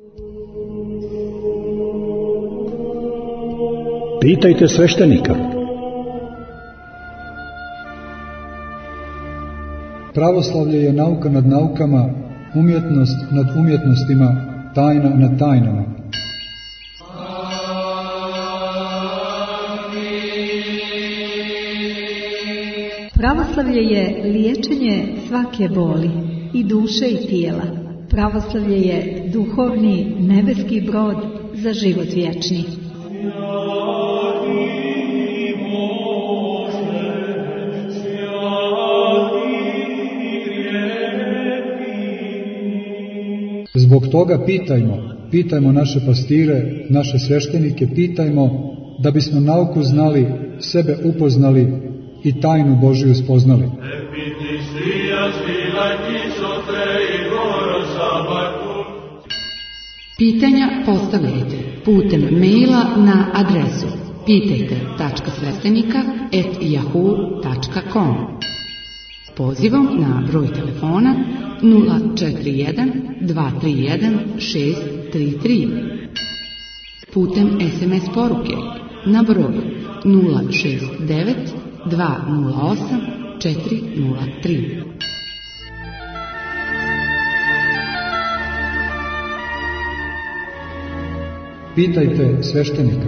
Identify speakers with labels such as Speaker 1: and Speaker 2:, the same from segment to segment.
Speaker 1: Pitajte sveštenika.
Speaker 2: Pravoslavlje je nauka nad naukama, umjetnost nad umjetnostima, tajna nad tajnama.
Speaker 3: Pravoslavlje je liječenje svake boli, i duše i tijela. Pravoslavlje je duhovni nebeski brod za život vječni.
Speaker 2: Zbog toga pitajmo naše pastire, naše sveštenike, pitajmo da bismo nauku znali, sebe upoznali i tajnu Božiju spoznali.
Speaker 4: Pitanja postavljajte putem maila na adresu pitajte.sveštenika@yahoo.com, pozivom na broj telefona 041 231 633, putem SMS poruke na broj 069 208 403.
Speaker 2: Pitajte sveštenika.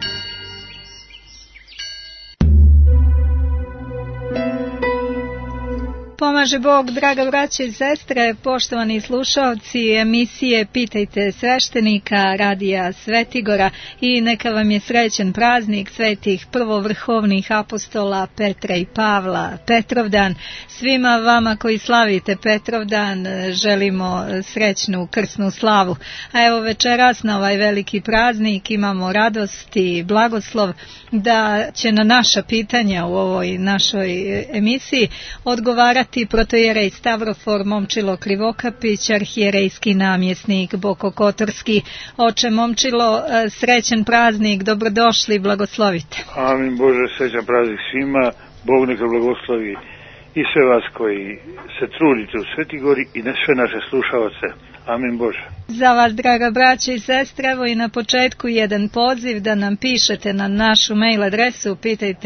Speaker 3: Pomaže Bog, draga braće i sestre, poštovani slušaoci emisije Pitajte sveštenika radija Svetigora, i neka vam je srećan praznik svetih prvovrhovnih apostola Petra i Pavla, Petrovdan. Svima vama koji slavite Petrovdan želimo srećnu krsnu slavu. A evo večeras na ovaj veliki praznik imamo radost i blagoslov da će na naša pitanja u ovoj našoj emisiji odgovarati protojerej Stavrofor Momčilo Krivokapić, arhijerejski namjesnik Boko Kotorski. Oče Momčilo, srećan praznik, dobrodošli, blagoslovite.
Speaker 5: Amin Bože, srećan praznik svima, Bog neka blagoslovi i sve vas koji se trudite u Svetigori i sve naše slušaoce. Amin Bože.
Speaker 3: Za vas, draga braće i sestre, evo i na početku jedan poziv da nam pišete na našu mail adresu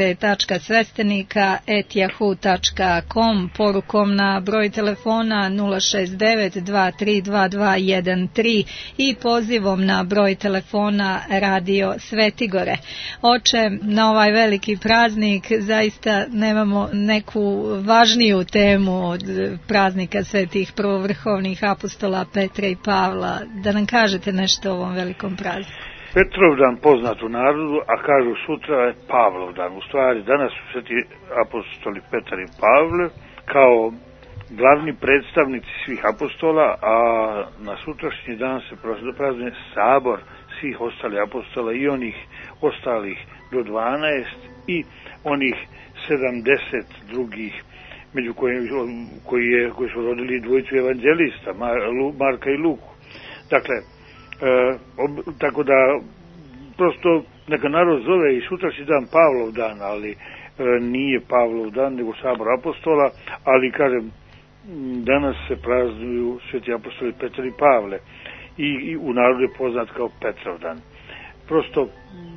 Speaker 3: pitajte.sveštenika@yahoo.com, porukom na broj telefona 069 232213 i pozivom na broj telefona Radio Svetigore. Oče, na ovaj veliki praznik zaista nemamo neku važniju temu od praznika svetih prvovrhovnih apostola Petra i Pavla. Da nam kažete nešto o ovom velikom prazniku.
Speaker 5: Petrovdan poznat u narodu, a kažu sutra je Pavlovdan. U stvari danas su sveti apostoli Petar i Pavle kao glavni predstavnici svih apostola, a na sutrašnji dan se praznuje sabor svih ostalih apostola i onih ostalih do 12 i onih 70 drugih, među koji su rodili dvojicu evanđelista, Marka i Luku. Dakle, tako da prosto neka narod zove i sutrašnji dan Pavlov dan, ali nije Pavlov dan, nego sabor apostola, ali kažem, danas se praznuju sveti apostoli Petar i Pavle i u narodu je poznat kao Petrov dan. Prosto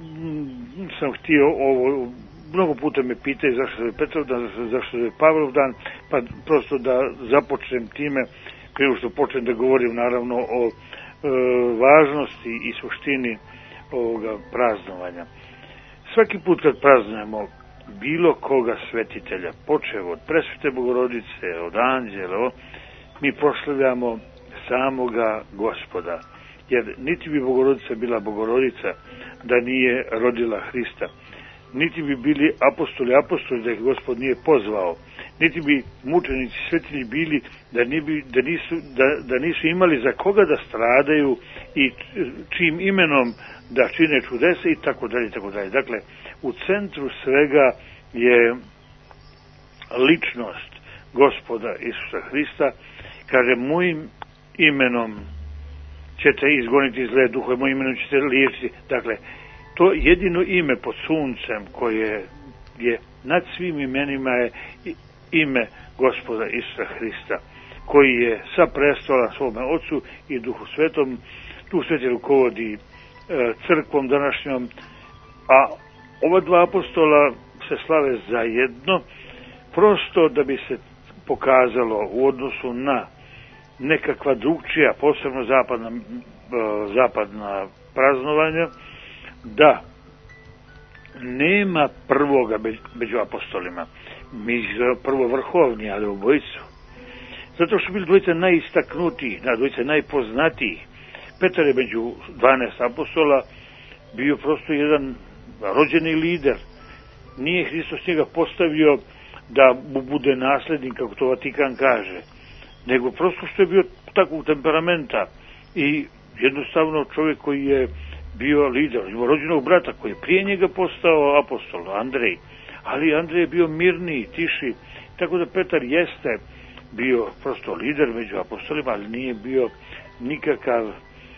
Speaker 5: sam htio ovo, mnogo puta me pitaju zašto je Petrov dan, zašto je Pavlov dan, pa prosto da započnem time, prije što počnem da govorim naravno o važnosti i suštini ovoga praznovanja. Svaki put kad praznujemo bilo koga svetitelja, počev od Presvete Bogorodice, od anđela, mi proslavljamo samoga Gospoda. Jer niti bi Bogorodica bila Bogorodica da nije rodila Hrista, niti bi bili apostoli da ih Gospod nije pozvao, niti bi mučenici svetilji bili da nisu imali za koga da stradaju i čijim imenom da čine čudesa i tako dalje, tako dalje. Dakle, u centru svega je ličnost Gospoda Isusa Hrista. Kaže, mojim imenom ćete izgoniti zle duhove, mojim imenom ćete liječiti. Dakle, to jedino ime pod suncem koje je nad svim imenima je ime Gospoda Isusa Hrista, koji je sa prestola svome Ocu i Duhu Svetom tu sveti rukovodi crkvom današnjom, a ova dva apostola se slave zajedno, prosto da bi se pokazalo u odnosu na nekakva drugčija, posebno zapadna praznovanja, da nema prvoga među apostolima. Mi prvo vrhovni, ali obojicu. Zato što bili dvojica najistaknutiji, dvojica najpoznatiji. Petar je među 12 apostola bio prosto jedan rođeni lider. Nije Hristos njega postavio da mu bude naslednik, kako to Vatikan kaže, nego prosto što je bio takvog temperamenta i jednostavno čovjek koji je bio lider, ima rođenog brata koji je prije njega postao apostol, Andrej, ali Andrej je bio mirniji, tiši, tako da Petar jeste bio prosto lider među apostolima, ali nije bio nikakav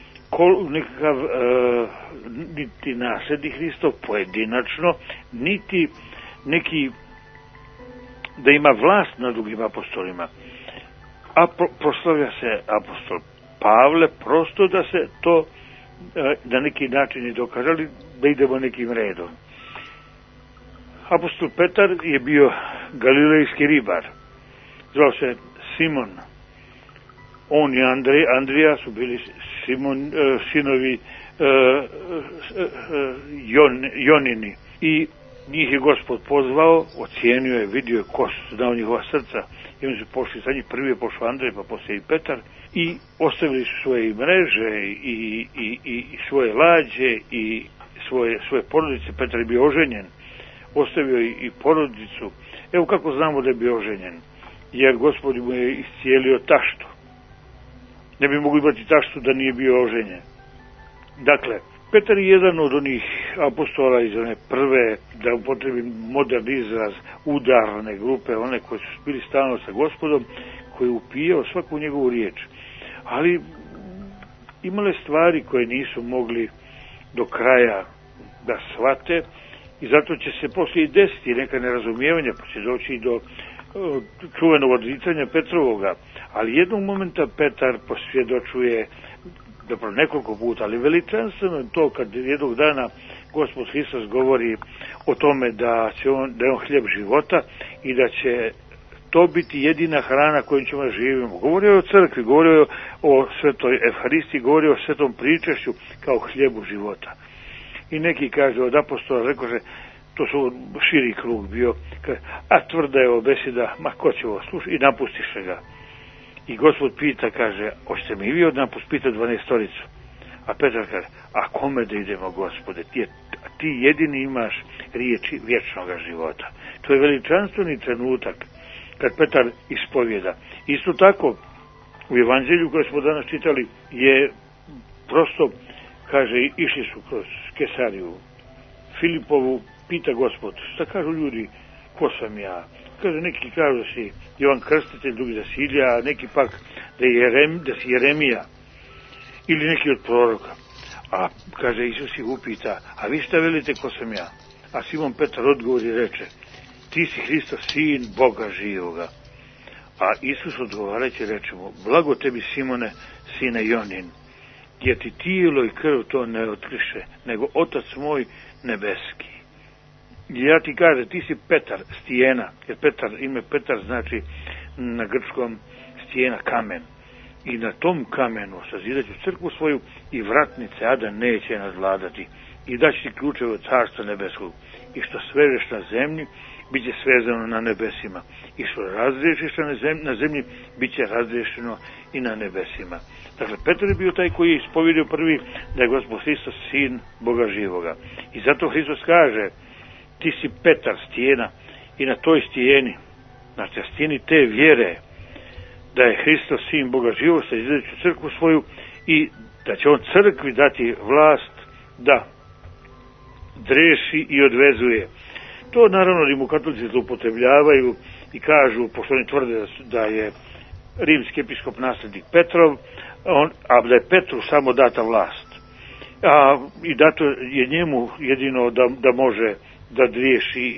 Speaker 5: niti naslednik Hristov pojedinačno, niti neki da ima vlast nad drugim apostolima. A proslavlja se apostol Pavle, prosto da se to na neki način i dokažali, da idemo nekim redom. Apostol Petar je bio galilejski ribar. Zvao se Simon. On i Andrija su bili sinovi Jonini. I njih je Gospod pozvao, ocijenio je, vidio je ko su, znao njihova srca. I oni su pošli sa njih, prvi je pošao Andrej, pa poslije i Petar. I ostavili su svoje mreže i svoje lađe i svoje porodice. Petar je bio oženjen. Ostavio i porodicu. Evo kako znamo da je bio oženjen. Jer Gospod mu je iscijelio taštu. Ne bi mogli imati taštu da nije bio oženjen. Dakle, Petar je jedan od onih apostola iz one prve, da upotrebim modern izraz, udarne grupe, one koji su bili stalno sa Gospodom, koji je upijao svaku njegovu riječ. Ali imale stvari koje nisu mogli do kraja da shvate i zato će se poslije i desiti neka nerazumijevanja, pa će doći i do čuvenog odricanja Petrovoga. Ali jednog momenta Petar posvjedočuje, dobro nekoliko puta, ali veličanstveno je to kad jednog dana Gospod Hristos govori o tome da je on hljeb života i da će to biti jedina hrana kojom ćemo živimo. Govorio je o crkvi, govorio je o svetoj Evharistiji, govorio o svetom pričašću kao hljebu života. I neki kaže od apostola, rekao že, to su širi krug bio, kaže, a tvrda je beseda, ma ko će ovo slušati, i napustiše ga. I Gospod pita, kaže, hoćete mi vi od napust pitati 12-toricu? A Petar kaže, a kome da idemo, Gospode, ti jedini imaš riječi vječnog života. To je veličanstveni trenutak kad Petar ispovjeda. Isto tako, u evanđelju koje smo danas čitali je prosto, kaže, išli su kroz Kesariju Filipovu, pita Gospod, šta kažu ljudi, ko sam ja? Kaže, neki kažu da si Jovan Krstitelj, drugi da si Ilija, a neki pak da si Jeremija ili neki od proroka. A kaže, Isus ih upita, a vi šta velite ko sam ja? A Simon Petar odgovori i reče, ti si Hristo, sin Boga živoga. A Isus odgovarajući reče mu, blago tebi Simone, sine Jonin, jer ti tijelo i krv to ne otkriše, nego Otac moj nebeski. I ja ti kažem, ti si Petar, stijena, jer ime Petar znači na grčkom stijena, kamen. I na tom kamenu sazidat ću crkvu svoju i vratnice ada neće nadvladati. I daći ti ključeve od carstva nebeskog. I što svežeš na zemlji, bit će svezano na nebesima. I što razriješiš na zemlji, bit će razriješeno i na nebesima. Dakle, Petar je bio taj koji je ispovjedio prvi da je Gospod Hristos sin Boga živoga. I zato Hristos kaže, ti si Petar, stijena, i na toj stijeni, znači na stijeni te vjere, da je Hristos sin Boga živoga, sazidat ću crkvu svoju i da će on crkvi dati vlast da dreši i odvezuje. To naravno rimokatolici zloupotrebljavaju i kažu, pošto oni tvrde da je rimski episkop naslednik Petrov, a da je Petru samo data vlast. I dato je njemu jedino da može da driješi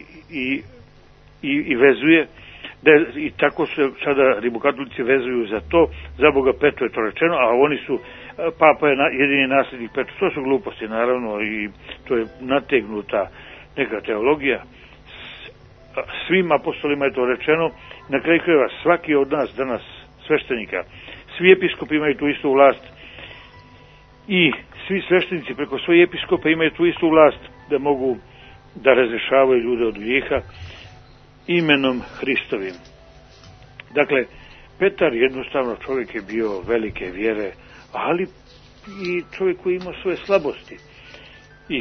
Speaker 5: i vezuje. I tako se sada rimokatolici vezuju za to, za Boga Petru je to rečeno, a oni su papa je jedini nasljednik Petra. To su gluposti, naravno, i to je nategnuta neka teologija. Svim apostolima je to rečeno. Na kraju krajeva, svaki od nas danas sveštenika, svi episkopi imaju tu istu vlast i svi sveštenici preko svojih episkopa imaju tu istu vlast da mogu da razrešavaju ljude od grijeha imenom Hristovim. Dakle, Petar jednostavno čovjek je bio velike vjere, ali i čovjek koji imao svoje slabosti. I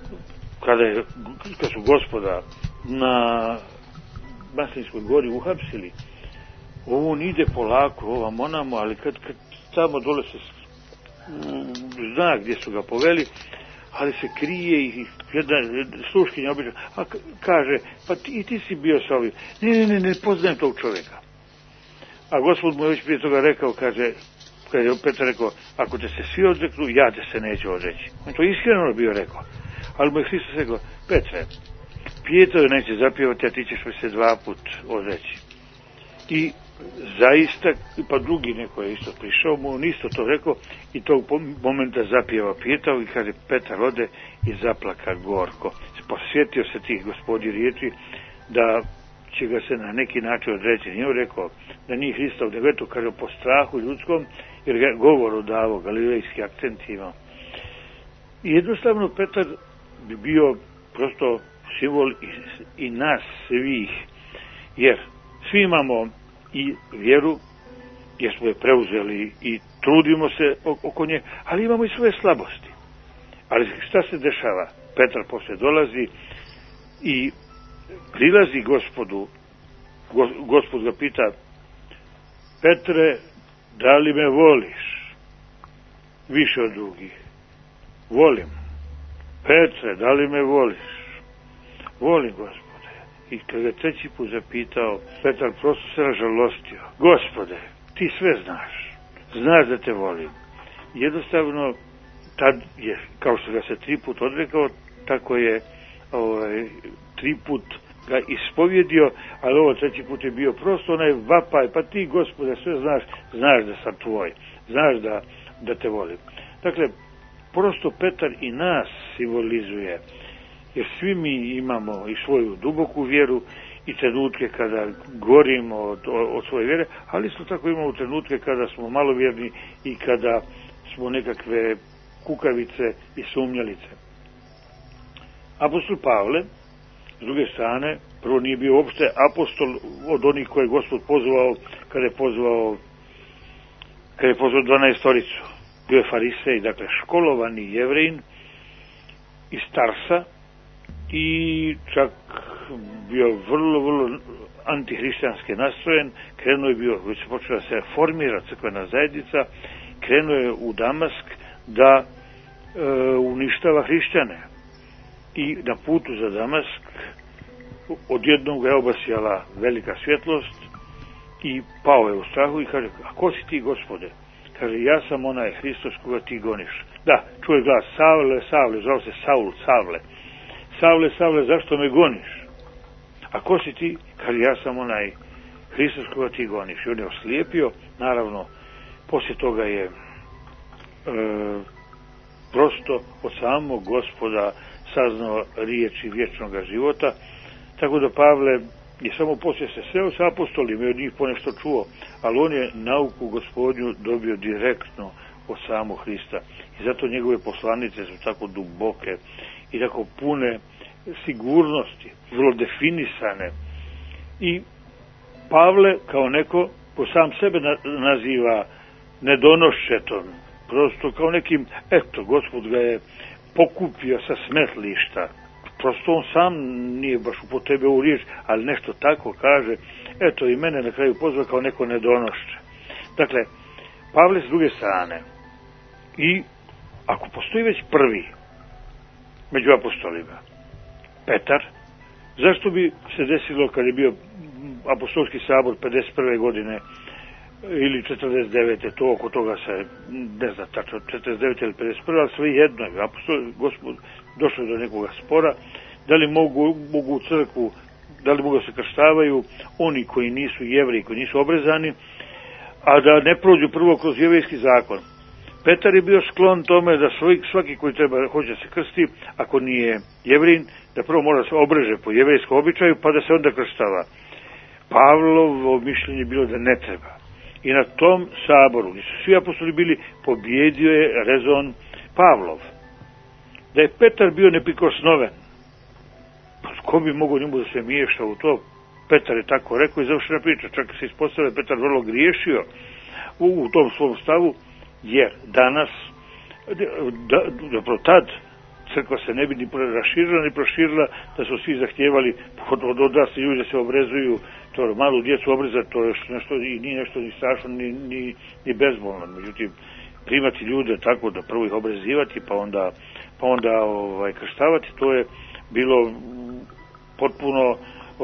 Speaker 5: kad su Gospoda na Maslinskoj gori uhapsili, on ide polako, ovam onamo, ali kad tamo dole se zna gdje su ga poveli, ali se krije i jedna sluškinja obična, a kaže, pa ti si bio sa ovim. Ne poznajem tog čovjeka. A Gospod mu je već prije toga rekao, kaže, kad je Petar rekao, ako te se svi odreknu, ja te se neću odreći. On to iskreno bio rekao. Ali mu je Hristos rekao, Petre, Pijeto neće zapjevati, a ti ćeš mi se 2 put odreći. I zaista, pa drugi neko je isto prišao, mu on isto to rekao i tog momenta zapjeva Pijetao i kaže, Petar ode i zaplaka gorko. Posjetio se tih Gospodi riječi da će ga se na neki način odreći. Nije rekao da nije Hristov, nego eto, kaže, po strahu ljudskom, jer ga govoru davo, galilejski akcent imao. I jednostavno Petar bi bio prosto simbol i nas svih, jer svi imamo i vjeru, jer smo je preuzeli i trudimo se oko nje, ali imamo i svoje slabosti. Ali šta se dešava? Petar posle dolazi i prilazi Gospodu. Gospod ga pita, Petre, da li me voliš više od drugih? Volim. Petre, da li me voliš? Volim, Gospode. I kad ga 3. put zapitao, Petar prosto se ražalostio. Gospode, ti sve znaš. Znaš da te volim. Jednostavno, tad je, kao što ga se 3 put odrekao, tako je 3 put ga ispovjedio, ali ovo 3. put je bio prosto onaj vapaj, pa ti, Gospode, sve znaš, znaš da sam tvoj, znaš da te volim. Dakle, prosto Petar i nas simbolizuje, jer svi mi imamo i svoju duboku vjeru i trenutke kada gorimo od svoje vjere, ali isto tako imamo trenutke kada smo malovjerni i kada smo nekakve kukavice i sumnjalice. Apostol Pavle, s druge strane, prvo nije bio uopšte apostol od onih koje je Gospod pozvao kada je pozvao 12-toricu. Bio je farisej, dakle školovani Jevrejin iz Tarsa i čak bio vrlo antihrišćanski nastrojen. Krenuo je bio, već se počela se formira crkvena zajednica, krenuo je u Damask da uništava hrišćane. I na putu za Damask odjednom ga je obasjala velika svjetlost i pao je u strahu i kaže, a ko si ti, Gospode? Kaže, ja sam onaj Hristos koga ti goniš. Da, čuje glas, Savle, Savle, zvao se Saul, Savle. Savle, Savle, zašto me goniš? A ko si ti? Kaže, ja sam onaj Hristos koga ti goniš. I on je oslijepio, naravno, poslije toga je prosto od samog Gospoda saznao riječi vječnog života, tako da Pavle je samo poslije se sreo sa apostolima i od njih ponešto čuo, ali on je nauku Gospodnju dobio direktno od samog Hrista. I zato njegove poslanice su tako duboke i tako pune sigurnosti, vrlo definisane. I Pavle kao neko ko sam sebe naziva nedonoščetom, prosto kao nekim, eto, Gospod ga je pokupio sa smetlišta. Prosto on sam nije baš upotrebio u riječ, ali nešto tako kaže, eto i mene na kraju pozva kao neko nedonošče. Dakle, Pavle s druge strane, i ako postoji već prvi među apostolima, Petar, zašto bi se desilo kad je bio apostolski sabor 51. godine ili 49. to oko toga se ne zna tačno 49. ili 51. ali sve jedno je Gospod došlo do nekoga spora, da li mogu u crkvu, da li mogu se krštavaju oni koji nisu Jevreji, koji nisu obrezani, a da ne prođu prvo kroz jevrejski zakon. Petar je bio sklon tome da svaki koji hoće da se krsti, ako nije Jevrin, da prvo mora se obreže po jevrejskom običaju, pa da se onda krštava. Pavlovo mišljenje je bilo da ne treba. I na tom saboru, gdje su svi apostoli bili, pobjedio je rezon Pavlov. Da je Petar bio neprikosnoven, pa ko bi mogao njemu da se miješa u to? Petar je tako rekao i završena priča. Čak se ispostavlja da Petar vrlo griješio u tom svom stavu, jer danas, zapravo tad, crkva se ne bi ni raširila ni proširila, da su svi zahtijevali od odrasli ljudi da se obrezuju, to malu djecu obrezati, to je nešto, i nije nešto ni strašno, ni bezbolno. Međutim, primati ljude tako da prvo ih obrezivati, pa onda krštavati, to je bilo potpuno,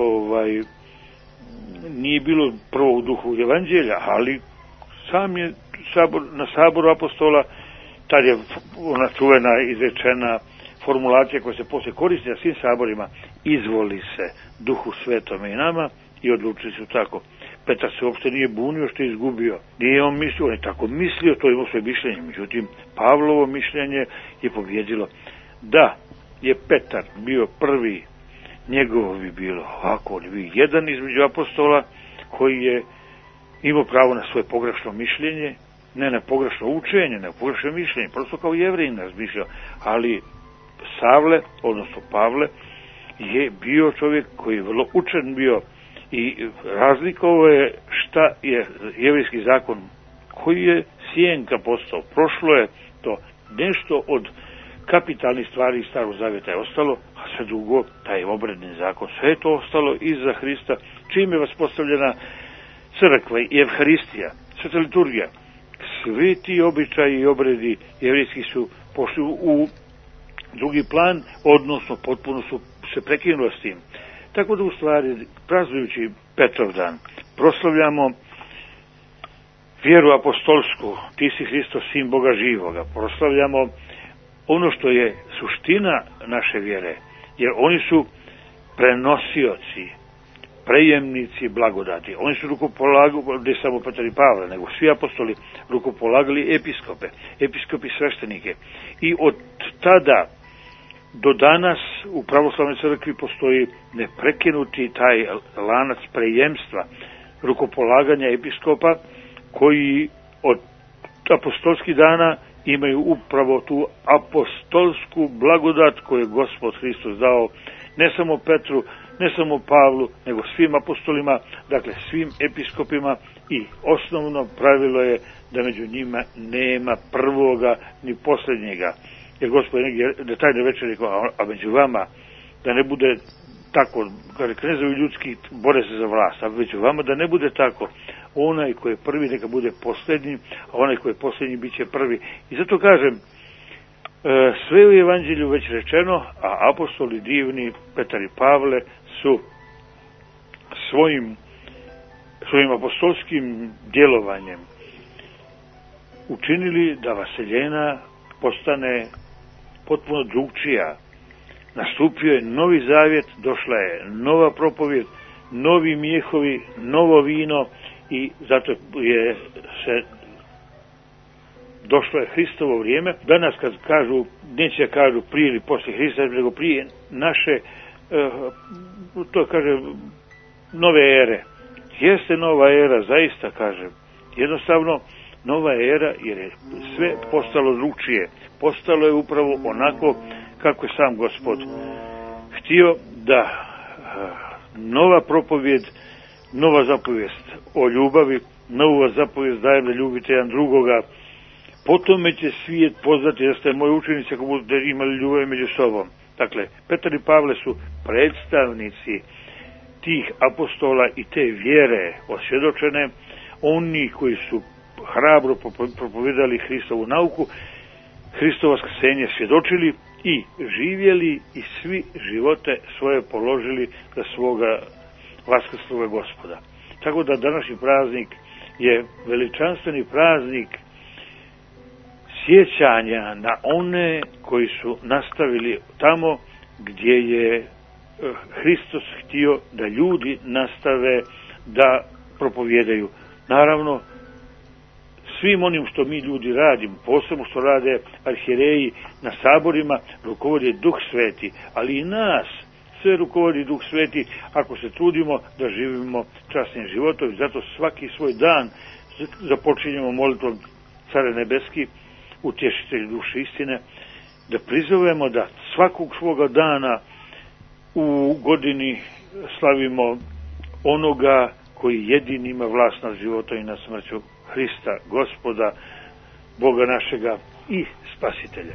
Speaker 5: nije bilo prvo u duhu evanđelja, ali sam je na saboru apostola, tad je ona čuvena izrečena formulacija koja se poslije koristi na svim saborima: izvoli se Duhu Svetome i nama, i odlučili su tako. Petar se uopšte nije bunio što je izgubio. Nije on mislio, on je tako mislio, to je imao svoje mišljenje. Međutim, Pavlovo mišljenje je pobjedilo. Da je Petar bio prvi, njegovo bi bilo ovako, on je bio jedan između apostola koji je imao pravo na svoje pogrešno mišljenje, ne na pogrešno učenje, na pogrešno mišljenje, prosto kao Jevrin razmišljao, ali Savle, odnosno Pavle, je bio čovjek koji je vrlo učen bio i razlikovao je šta je jevrijski zakon, koji je sjenka postao. Prošlo je to, nešto od kapitalnih stvari iz Starog Zavjeta je ostalo, a sve drugo, taj obredni zakon, sve je to ostalo iza Hrista, čim je vaspostavljena crkva i evharistija, sveta liturgija. Svi ti običaji i obredi jevrijski su pošli u drugi plan, odnosno potpuno su se prekinuli s tim. Tako da u stvari, praznujući Petrov dan, proslavljamo vjeru apostolsku, ti si Hristo, sin Boga živoga, proslavljamo ono što je suština naše vjere, jer oni su prenosioci, prejemnici blagodati. Oni su rukopolagali, ne samo Petar i Pavle, nego svi apostoli rukopolagali episkopi sveštenike. I od tada do danas u pravoslavnoj crkvi postoji neprekinuti taj lanac prejemstva, rukopolaganja episkopa, koji od apostolskih dana imaju upravo tu apostolsku blagodat koju je Gospod Hristos dao ne samo Petru, ne samo Pavlu, nego svim apostolima, dakle svim episkopima, i osnovno pravilo je da među njima nema prvoga ni posljednjega. Jer Gospod je negdje detaljno večer rekao, a među vama da ne bude tako, kaže, knezovi ljudski bore se za vlast, a među vama da ne bude tako. Onaj koji je prvi neka bude posljednji, a onaj koji je posljednji bit će prvi. I zato kažem, sve u evanđelju već rečeno, a apostoli divni, Petar i Pavle, su svojim apostolskim djelovanjem učinili da vaseljena postane potpuno drugčija. Nastupio je novi zavjet, došla je nova propovijed, novi mijehovi, novo vino, i zato je se došlo je Hristovo vrijeme. Danas kad kažu, neće kažu prije ili poslije Hrista, nego prije naše, to kaže, nove ere. Jeste nova era, zaista kažem. Jednostavno, nova era, jer je sve postalo drugčije. Postalo je upravo onako kako je sam Gospod htio, da nova propovijed, nova zapovijest o ljubavi, nova zapovijest dajem da ljubite jedan drugoga, potome će svijet poznati da ste moji učenici ako budete imali ljubav među sobom. Dakle, Petar i Pavle su predstavnici tih apostola i te vjere osvjedočene, oni koji su hrabro propovedali Hristovu nauku, Hristovo vaskrsenje svjedočili i živjeli, i svi živote svoje položili za svoga vaskrsloga Gospoda. Tako da današnji praznik je veličanstveni praznik sjećanja na one koji su nastavili tamo gdje je Hristos htio da ljudi nastave da propovijedaju. Naravno, svim onim što mi ljudi radimo, posebno što rade arhijereji na saborima, rukovodi Duh Sveti, ali i nas sve rukovodi Duh Sveti ako se trudimo da živimo časnim životom. I zato svaki svoj dan započinjemo molitvom Care nebeski, utješitelj duše istine, da prizovemo da svakog svoga dana u godini slavimo onoga koji jedini ima vlast nad životom i nad smrću, Hrista, Gospoda, Boga našega i Spasitelja.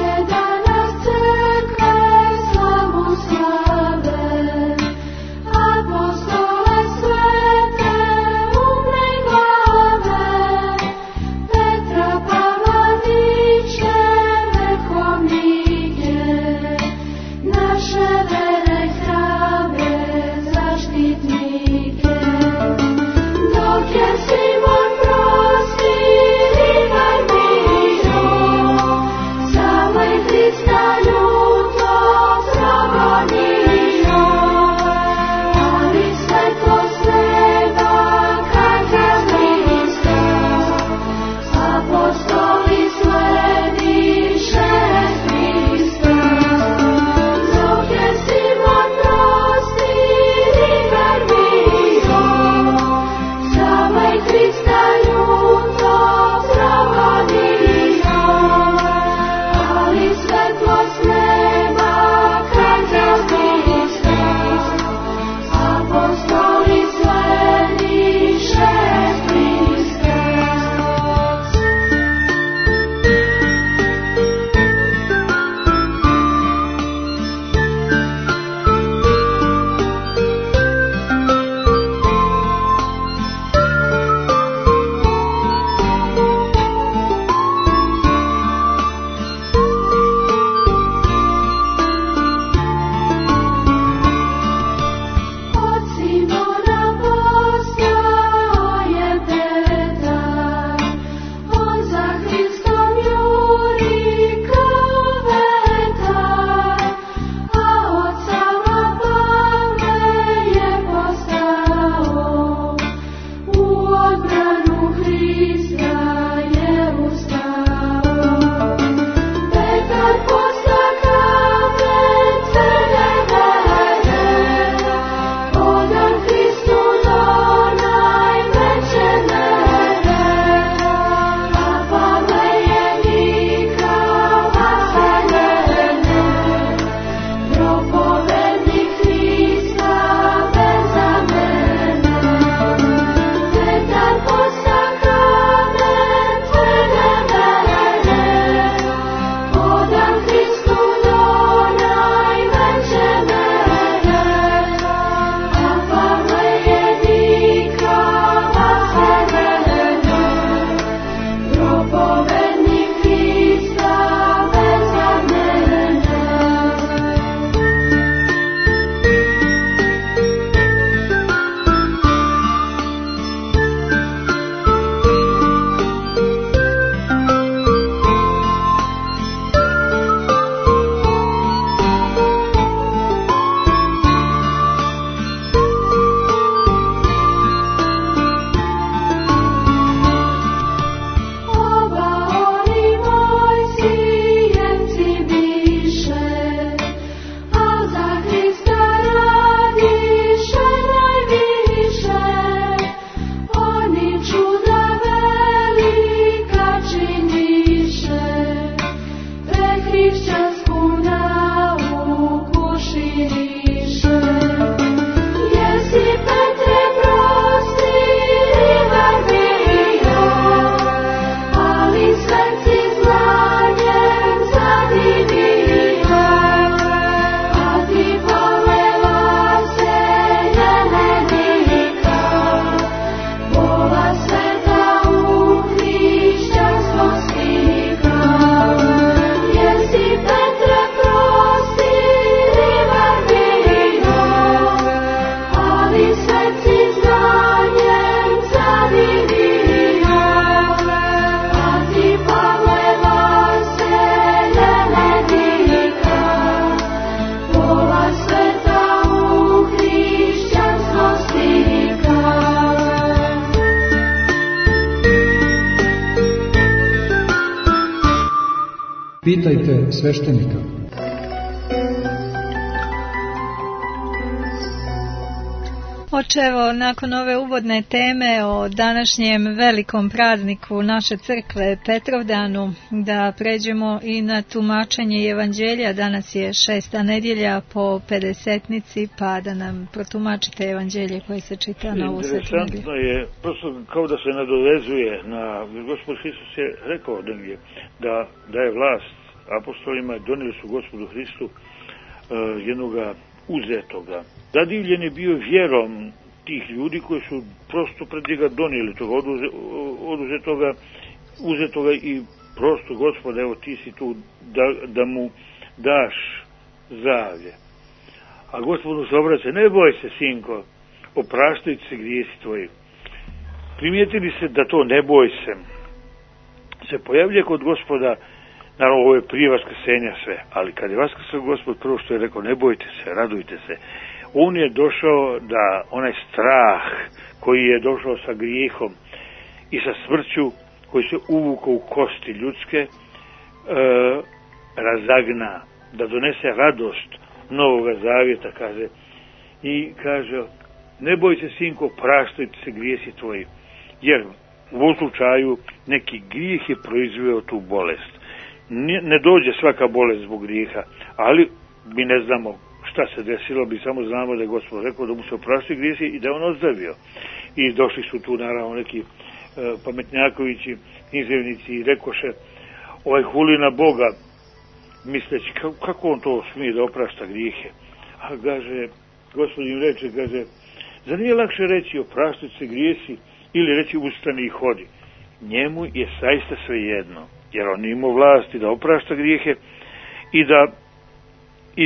Speaker 6: I
Speaker 2: Pitajte sveštenika.
Speaker 3: Oče, evo, nakon ove uvodne teme o današnjem velikom prazniku naše crkve, Petrovdanu, da pređemo i na tumačenje evanđelja. Danas je 6. nedjelja po Pedesetnici, pa da nam protumačite evanđelje koje se čita na ovu svetu nedjelju.
Speaker 5: Interesantno je, prosto kao da se nadovezuje na, Gospod Hristos je rekao negdje da je vlast apostolima, donijeli su Gospodu Hristu jednoga uzetoga. Zadivljen je bio vjerom tih ljudi koji su prosto pred njega donijeli toga oduzetoga, uzetoga i prosto, Gospode, evo ti si tu da mu daš zdravlje. A Gospodu se obraća, ne boj se, sinko, opraštaju se grijesi tvoji. Primijetili se da to ne boj se pojavlja kod Gospoda. Naravno, ovo je prije vaskrsenja sve, ali kad je vaskrsao Gospod, prvo što je rekao, ne bojte se, radujte se. On je došao da onaj strah koji je došao sa grijehom i sa smrću, koji se uvukao u kosti ljudske, razagna, da donese radost Novoga Zavjeta, kaže. I kaže, ne boj se, sinko, praštajte se grijesi tvoji, jer u ovom slučaju neki grijeh je proizveo tu bolest. Ne dođe svaka bolest zbog grijeha, ali mi ne znamo šta se desilo, mi samo znamo da je Gospod rekao da mu se opraštaju grijesi i da je on ozdravio. I došli su tu naravno neki pametnjakovići, književnici i rekoše, ovaj huli na Boga, misleći kako on to smije da oprašta grijehe. A kaže, Gospod im reče, kaže, zar nije lakše reći opraštaju se grijesi ili reći ustani i hodi? Njemu je zaista svejedno, jer on ima vlasti da oprašta grijehe i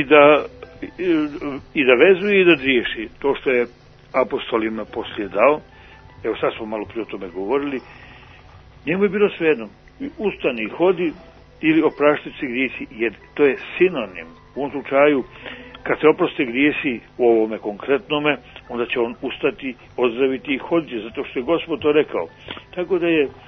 Speaker 5: da vezuje i da riješi. To što je apostolima poslije dao, evo sad smo malo prije o tome govorili, njemu je bilo svejedno, ustani i hodi ili opraštaju se grijesi, jer to je sinonim. U ovom slučaju, kad se oproste grijesi u ovome konkretnome, onda će on ustati, ozdraviti i hoditi, zato što je Gospod to rekao. Tako da je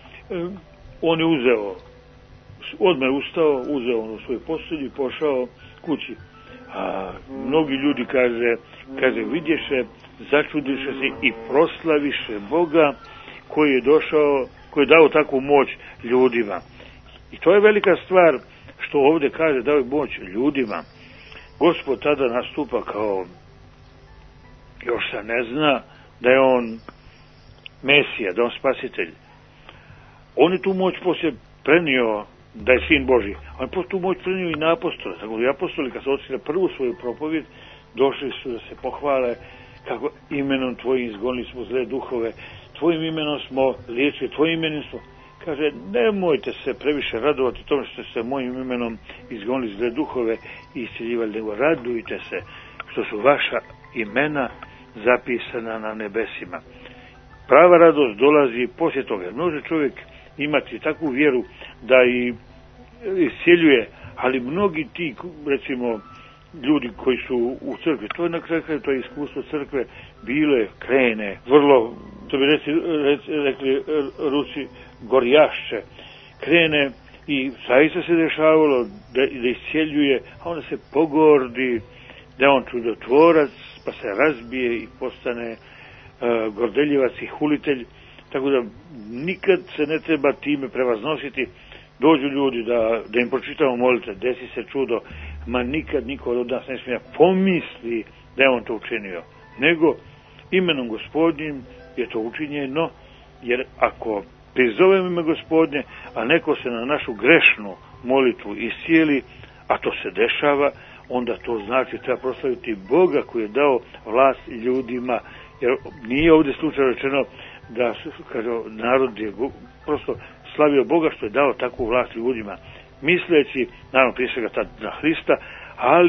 Speaker 5: on je uzeo, odmah je ustao, uzeo on u svoj postelju i pošao kući. A mnogi ljudi, kaže, vidješe, začudiše se i proslaviše Boga koji je došao, koji je dao takvu moć ljudima. I to je velika stvar što ovdje kaže, dao je moć ljudima. Gospod tada nastupa kao, još se ne zna da je on Mesija, da je on spasitelj. On je tu moć poslije prenio da je sin Božji. On je tu moć prenio i na apostole. Tako da i apostoli, kad su otišli na prvu svoju propovijed, došli su da se pohvale kako imenom tvojim izgonili smo zle duhove, tvojim imenom smo liječili, tvojim imenom smo. Kaže, nemojte se previše radovati tome što ste mojim imenom izgonili zle duhove i iscijeljivali, nego radujte se što su vaša imena zapisana na nebesima. Prava radost dolazi poslije toga. Može čovjek imati takvu vjeru da i iscijeljuje, ali mnogi ti, recimo, ljudi koji su u crkvi, to je na kraju, to je iskustvo crkve, bile, krene, vrlo, to bi rekli Rusi, gorjašće, krene i zaista se dešavalo da iscijeljuje, a onda se pogordi, da je on čudotvorac, pa se razbije i postane gordeljivac i hulitelj, tako da nikad se ne treba time prevaznositi. Dođu ljudi da im pročitamo molitve, desi se čudo, ma nikad niko od nas ne smije pomisli da je on to učinio, nego imenom Gospodnjim je to učinjeno, jer ako prizovemo ime Gospodnje, a neko se na našu grešnu molitvu iscijeli, a to se dešava, onda to znači treba proslaviti Boga koji je dao vlast ljudima, jer nije ovdje slučaj rečeno da, kaže, narod je prosto slavio Boga što je dao takvu vlast ljudima, misleći, naravno prije svega tad na Hrista, ali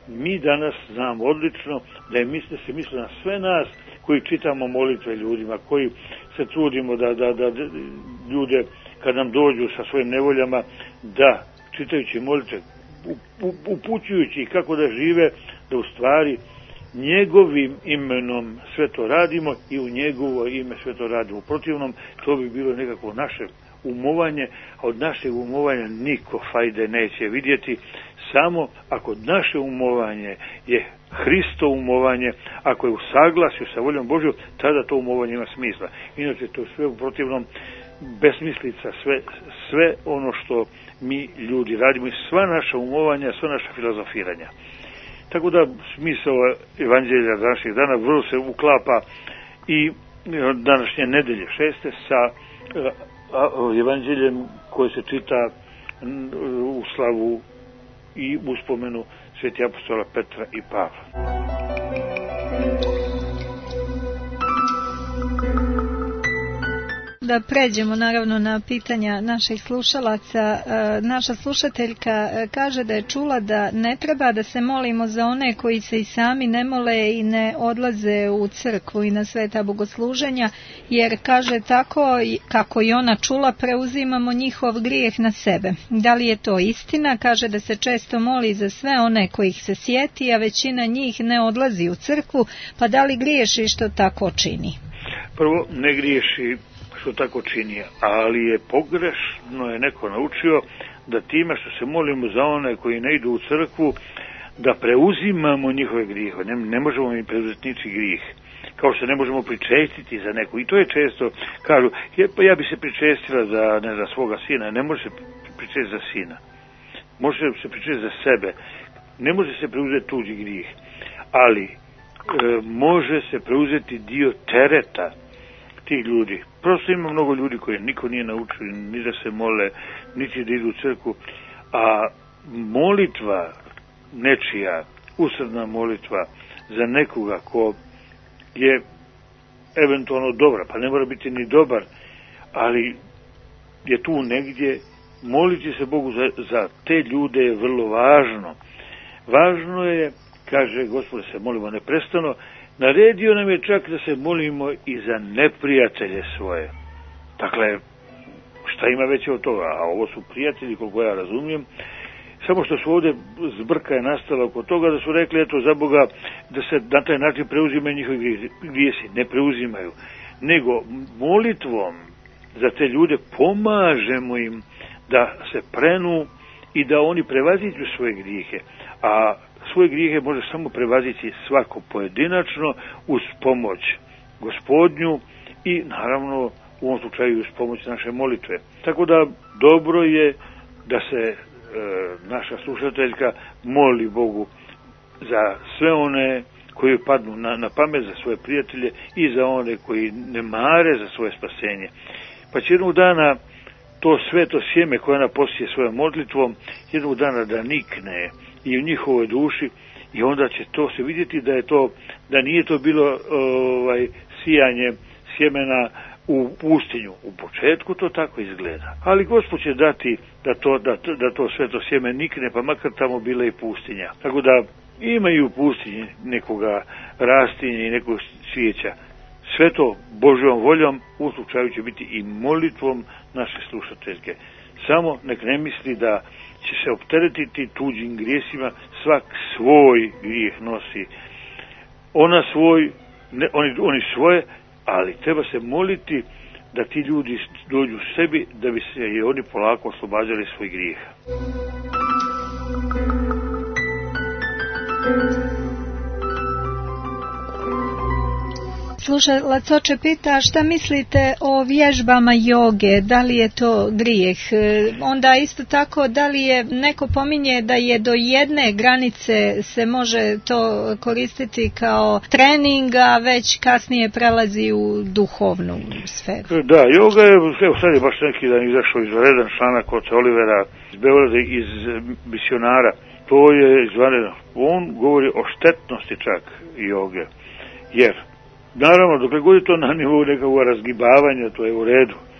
Speaker 5: mi danas znamo odlično da se misli na sve nas koji čitamo molitve ljudima, koji se trudimo da ljude kad nam dođu sa svojim nevoljama, da čitajući molitve, upućujući ih kako da žive, da u stvari njegovim imenom sve to radimo i u njegovo ime sve to radimo. U protivnom, to bi bilo nekako naše umovanje, a od našeg umovanja niko fajde neće vidjeti, samo ako naše umovanje je Hristo umovanje, ako je u saglasju sa voljom Božjom, tada to umovanje ima smisla. Inače, to sve u protivnom besmislica, sve ono što mi ljudi radimo i sva naša umovanja, sva naša filozofiranja. Tako da smisao evanđelja današnjeg dana vrlo se uklapa i današnje nedelje 6. sa evanđeljem koje se čita u slavu i uspomenu sveti apostola Petra i Pavla.
Speaker 3: Da pređemo naravno na pitanja naših slušalaca. Naša slušateljka kaže da je čula da ne treba da se molimo za one koji se i sami ne mole i ne odlaze u crkvu i na sveta bogosluženja, jer kaže tako kako i ona čula, preuzimamo njihov grijeh na sebe. Da li je to istina? Kaže da se često moli za sve one kojih se sjeti, a većina njih ne odlazi u crkvu, pa da li griješi što tako čini?
Speaker 5: Prvo, ne griješi što tako čini, ali je pogrešno je neko naučio da time što se molimo za one koji ne idu u crkvu, da preuzimamo njihove grijehe. Ne možemo mi preuzeti ničiji grijeh. Kao što ne možemo pričestiti za neku. I to je često, kažu, ja bi se pričestila za svoga sina. Ne može se pričestiti za sina. Može se pričestiti za sebe. Ne može se preuzeti tuđi grijeh. Ali može se preuzeti dio tereta tih ljudi. Prosto ima mnogo ljudi koji niko nije naučio ni da se mole, niti da idu u crkvu, a molitva nečija, usrdna molitva za nekoga ko je eventualno dobra, pa ne mora biti ni dobar, ali je tu negdje, moliti se Bogu za te ljude je vrlo važno. Važno je, kaže Gospod, se molimo neprestano. Naredio nam je čak da se molimo i za neprijatelje svoje. Dakle, šta ima veće od toga? A ovo su prijatelji, koliko ja razumijem. Samo što su ovdje zbrka je nastala oko toga da su rekli, eto, za Boga, da se na taj način preuzimaju njihovi grijesi. Ne preuzimaju. Nego molitvom za te ljude pomažemo im da se prenu i da oni prevaziđu svoje grijehe. A svoje grijehe može samo prevazići svako pojedinačno uz pomoć Gospodnju i naravno u ovom slučaju uz pomoć naše molitve. Tako da dobro je da se naša slušateljka moli Bogu za sve one koji padnu na pamet, za svoje prijatelje i za one koji ne mare za svoje spasenje. Pa će jednog dana to sveto sjeme koje ona posije svojom modlitvom, jednog dana da nikne i u njihovoj duši i onda će to se vidjeti da nije to bilo sijanje sjemena u pustinju. U početku to tako izgleda. Ali Gospod će dati da to sveto sjeme nikne, pa makar tamo bila i pustinja. Tako da ima i u pustinji nekoga rastinja i nekog cvijeća. Sve to Božjom voljom u slučaju će biti i molitvom naše slušateljke. Samo nek ne misli da će se opteretiti tuđim grijesima, svak svoj grijeh nosi. Ona svoj, oni svoje, ali treba se moliti da ti ljudi dođu sebi, da bi se i oni polako oslobađali svoj grijeha.
Speaker 3: Slušalac oče pita šta mislite o vježbama joge, da li je to grijeh? Onda isto tako da li je, neko pominje da je do jedne granice se može to koristiti kao trening, a već kasnije prelazi u duhovnu sferu.
Speaker 5: Da, joga je, evo sad je baš neki dan izašao izvanredan članak od Olivera iz Beograda, iz misionara. To je izvanredan. On govori o štetnosti čak joge, jer naravno, dokle god je to na nivou nekakvog razgibavanja, to je u redu.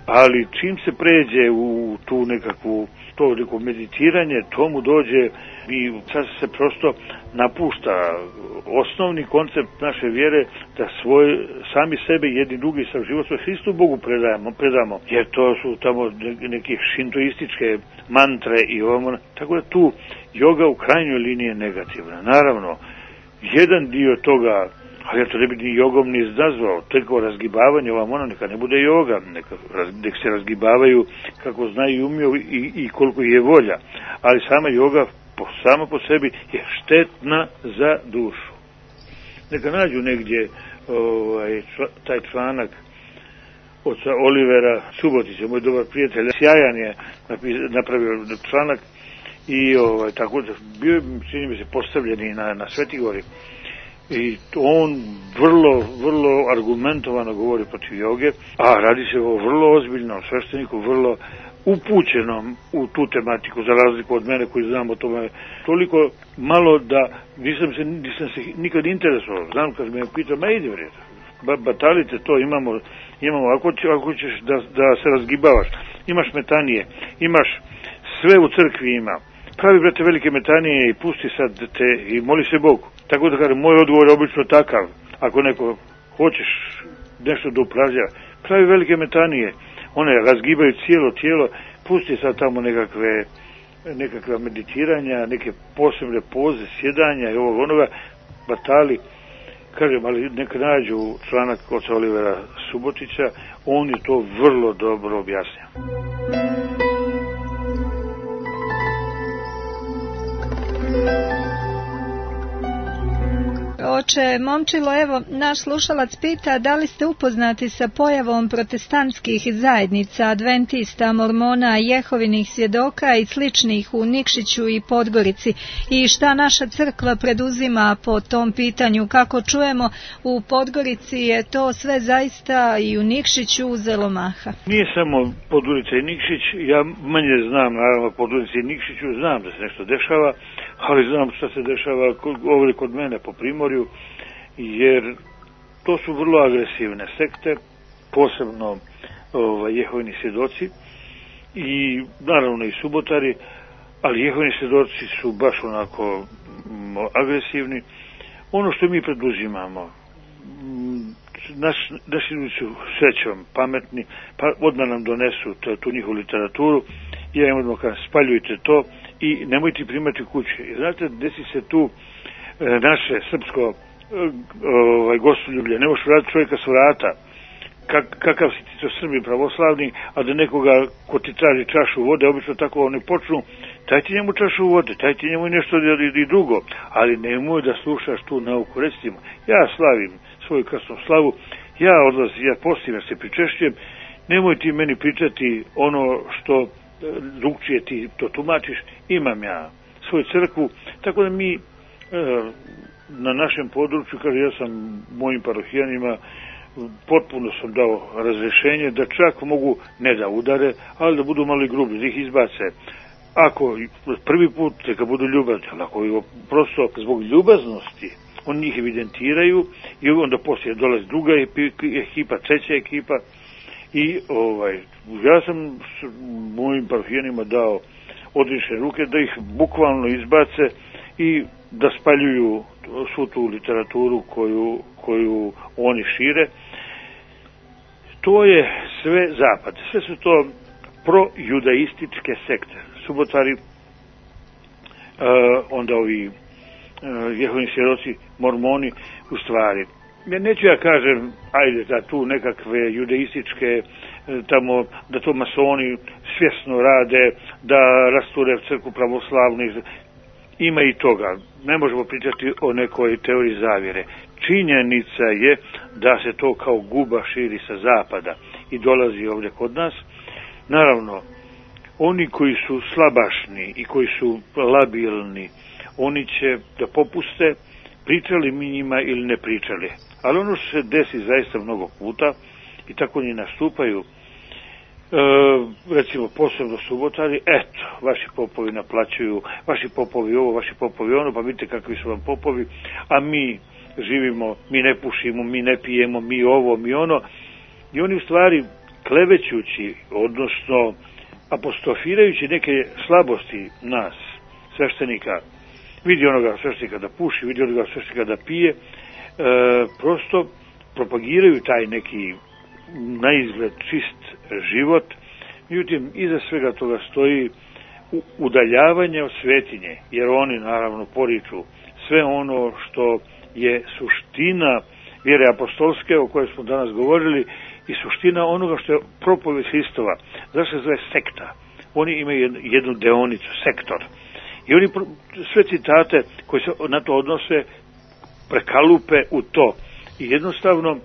Speaker 5: ali čim se pređe u tu to neko meditiranje, tomu dođe i sad se prosto napušta osnovni koncept naše vjere, da sami sebe jedni drugi sa život svoj Hristu Bogu predamo, jer to su tamo neke šintoističke mantre i ovo, tako da tu joga u krajnjoj liniji je negativna. Naravno, jedan dio toga, ali ja to ne bi ni jogom ni nazvao, teko razgibavanje ovamo, neka ne bude joga, nek se razgibavaju kako znaju i umiju i koliko je volja, ali sama joga sama po sebi je štetna za dušu. Neka nađu negdje taj članak od Olivera Subotića, moj dobar prijatelj, sjajan je napravio članak i tako da bio, čini mi se, postavljeni na Svetigori. I on vrlo argumentovano govori protiv joge, a radi se o vrlo ozbiljnom svešteniku, vrlo upućenom u tu tematiku, za razliku od mene koji znam o tome toliko malo da nisam se nikad interesovao. Znam kad me pitao, ide vred, batalite to, imamo ako ćeš da se razgibavaš, imaš metanije, imaš sve u crkvi ima, pravi brate velike metanije i pusti sad te i moli se Bogu. Tako da kažem, moj odgovor je obično takav, ako neko hoćeš nešto da upravlja, pravi velike metanije, one razgibaju cijelo tijelo, pusti sad tamo nekakva meditiranja, neke posebne poze, sjedanja i onoga, batali, kažem, ali neka nađu članak od Olivera Subotića, on je to vrlo dobro objasnio.
Speaker 3: Oče Momčilo, evo, naš slušalac pita da li ste upoznati sa pojavom protestantskih zajednica, adventista, mormona, jehovinih svjedoka i sličnih u Nikšiću i Podgorici i šta naša crkva preduzima po tom pitanju. Kako čujemo, u Podgorici je to sve zaista i u Nikšiću uzelo maha.
Speaker 5: Nije samo Podgorica i Nikšić, ja manje znam, naravno, Podgorici i Nikšiću, znam da se nešto dešava, ali znam šta se dešava ovdje kod mene po Primorju, jer to su vrlo agresivne sekte, posebno jehovini svjedoci i naravno i subotari, ali jehovini svjedoci su baš onako agresivni. Ono što mi preduzimamo, naši ljudi su srećom pametni, pa odmah nam donesu tu njihovu literaturu, ja im odmah kažem, spaljujte to i nemojte primati kuće. Znate, desi se tu naše srpsko gostoljublje, ne možeš vratiti čovjeka s vrata, kakav si ti to Srbi pravoslavni, a da nekoga ko ti traži čašu vode, obično tako oni počnu, daj ti njemu čašu vode, daj ti njemu nešto i drugo, ali nemoj da slušaš tu nauku. Recimo, ja slavim svoju krasnu slavu, ja odlazim, ja postim, ja se pričešćujem, nemoj ti meni pričati ono što drugčije ti to tumačiš, imam ja svoju crkvu, tako da mi na našem području, kaže, ja sam mojim parohijanima potpuno sam dao razrešenje da čak mogu ne da udare, ali da budu malo i grubi, da ih izbace. Ako prvi put neka budu ljubazni, ali ako prosto zbog ljubaznosti oni njih evidentiraju i onda poslije dolazi druga ekipa, treća ekipa i ja sam mojim parohijanima dao odrišene ruke da ih bukvalno izbace i da spaljuju svu tu literaturu koju oni šire. To je sve zapad. Sve su to projudaističke sekte. Subotari, onda ovi jehovini svjedoci, mormoni, u stvari. Neću ja kažem, ajde, da tu nekakve judaističke, tamo, da to masoni svjesno rade, da rasture crkvu pravoslavnih. Ima i toga. Ne možemo pričati o nekoj teoriji zavjere. Činjenica je da se to kao guba širi sa zapada i dolazi ovdje kod nas. Naravno, oni koji su slabašni i koji su labilni, oni će da popuste, pričali mi njima ili ne pričali. Ali ono što se desi zaista mnogo puta i tako oni nastupaju, recimo posebno subotari, eto, vaši popovi naplaćuju, vaši popovi ovo, vaši popovi ono, pa vidite kakvi su vam popovi, a mi živimo, mi ne pušimo, mi ne pijemo, mi ovo, mi ono. I oni u stvari klevećući, odnosno apostrofirajući neke slabosti nas, sveštenika, vidi onoga sveštenika da puši, vidi onoga sveštenika da pije, prosto propagiraju taj neki naizgled čist život. Međutim, iza svega toga stoji udaljavanje od svetinje, jer oni naravno poriču sve ono što je suština vjere apostolske o kojoj smo danas govorili i suština onoga što je propovijed Hristova. Zašto se zove sekta? Oni imaju jednu deonicu, sektor. I oni sve citate koje se na to odnose prekalupe u to. I jednostavno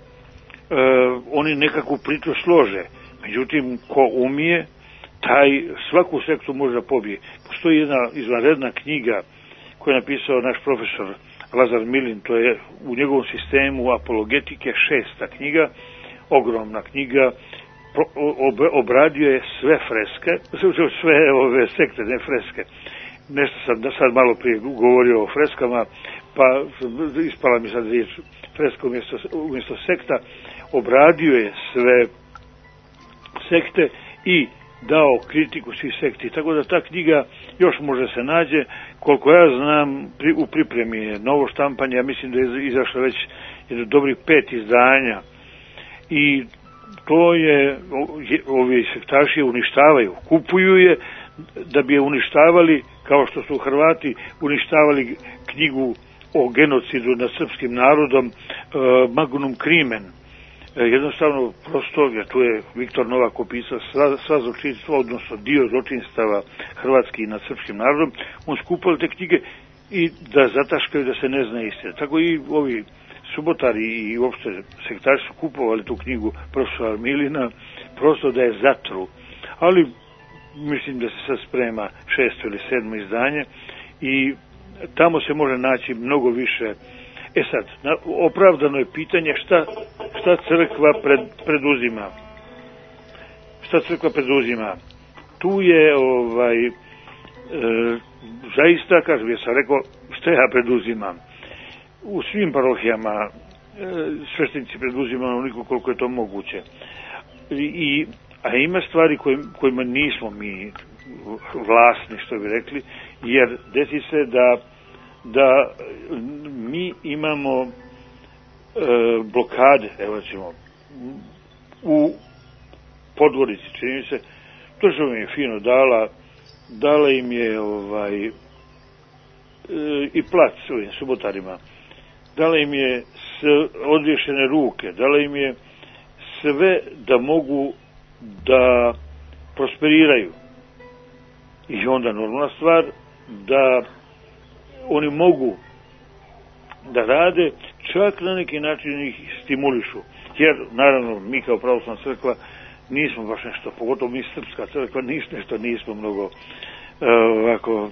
Speaker 5: oni nekakvu priču slože. Međutim, ko umije, taj svaku sektu može da pobije. Postoji jedna izvanredna knjiga koju je napisao naš profesor Lazar Milin, to je u njegovom sistemu apologetike 6. knjiga, ogromna knjiga, obradio je sve freske, sve ove sekte, ne freske. Nešto sam sad malo prije govorio o freskama, pa ispala mi sad riječ freska umjesto sekta. Obradio je sve sekte i dao kritiku svih sekti. Tako da ta knjiga još može se nađe. Koliko ja znam, u pripremi je novo štampanje, ja mislim da je izašlo već jedno dobrih 5 izdanja. I to je, ovi sektaši uništavaju, kupuju je da bi je uništavali, kao što su Hrvati uništavali knjigu o genocidu nad srpskim narodom, Magnum Crimen. Jednostavno, prosto, jer tu je Viktor Novak opisao sva zločinstva, odnosno dio zločinstava hrvatskih nad srpskim narodom, on skupali te knjige i da zataškaju da se ne zna istina. Tako i ovi subotari i uopšte sektari su kupovali tu knjigu profesora Milina, prosto da je zatru. Ali mislim da se sad sprema 6. ili 7. izdanje i tamo se može naći mnogo više. Sad, opravdano je pitanje šta crkva preduzima. Šta crkva preduzima? Tu je zaista, kažem, ja sam rekao šta ja preduzimam. U svim parohijama sveštenici preduzimaju onoliko koliko je to moguće. A ima stvari kojima nismo mi vlasni, što bi rekli, jer desi se da mi imamo blokade, evo ćemo, u Podgorici, čini mi se, država im je fino dala im je i plac ovim subotarima, dala im je odvješene ruke, dala im je sve da mogu da prosperiraju. I onda normalna stvar da oni mogu da rade, čak na neki način ih stimulišu. Jer, naravno, mi kao pravoslavna crkva nismo baš nešto, pogotovo mi srpska crkva, nismo mnogo ovako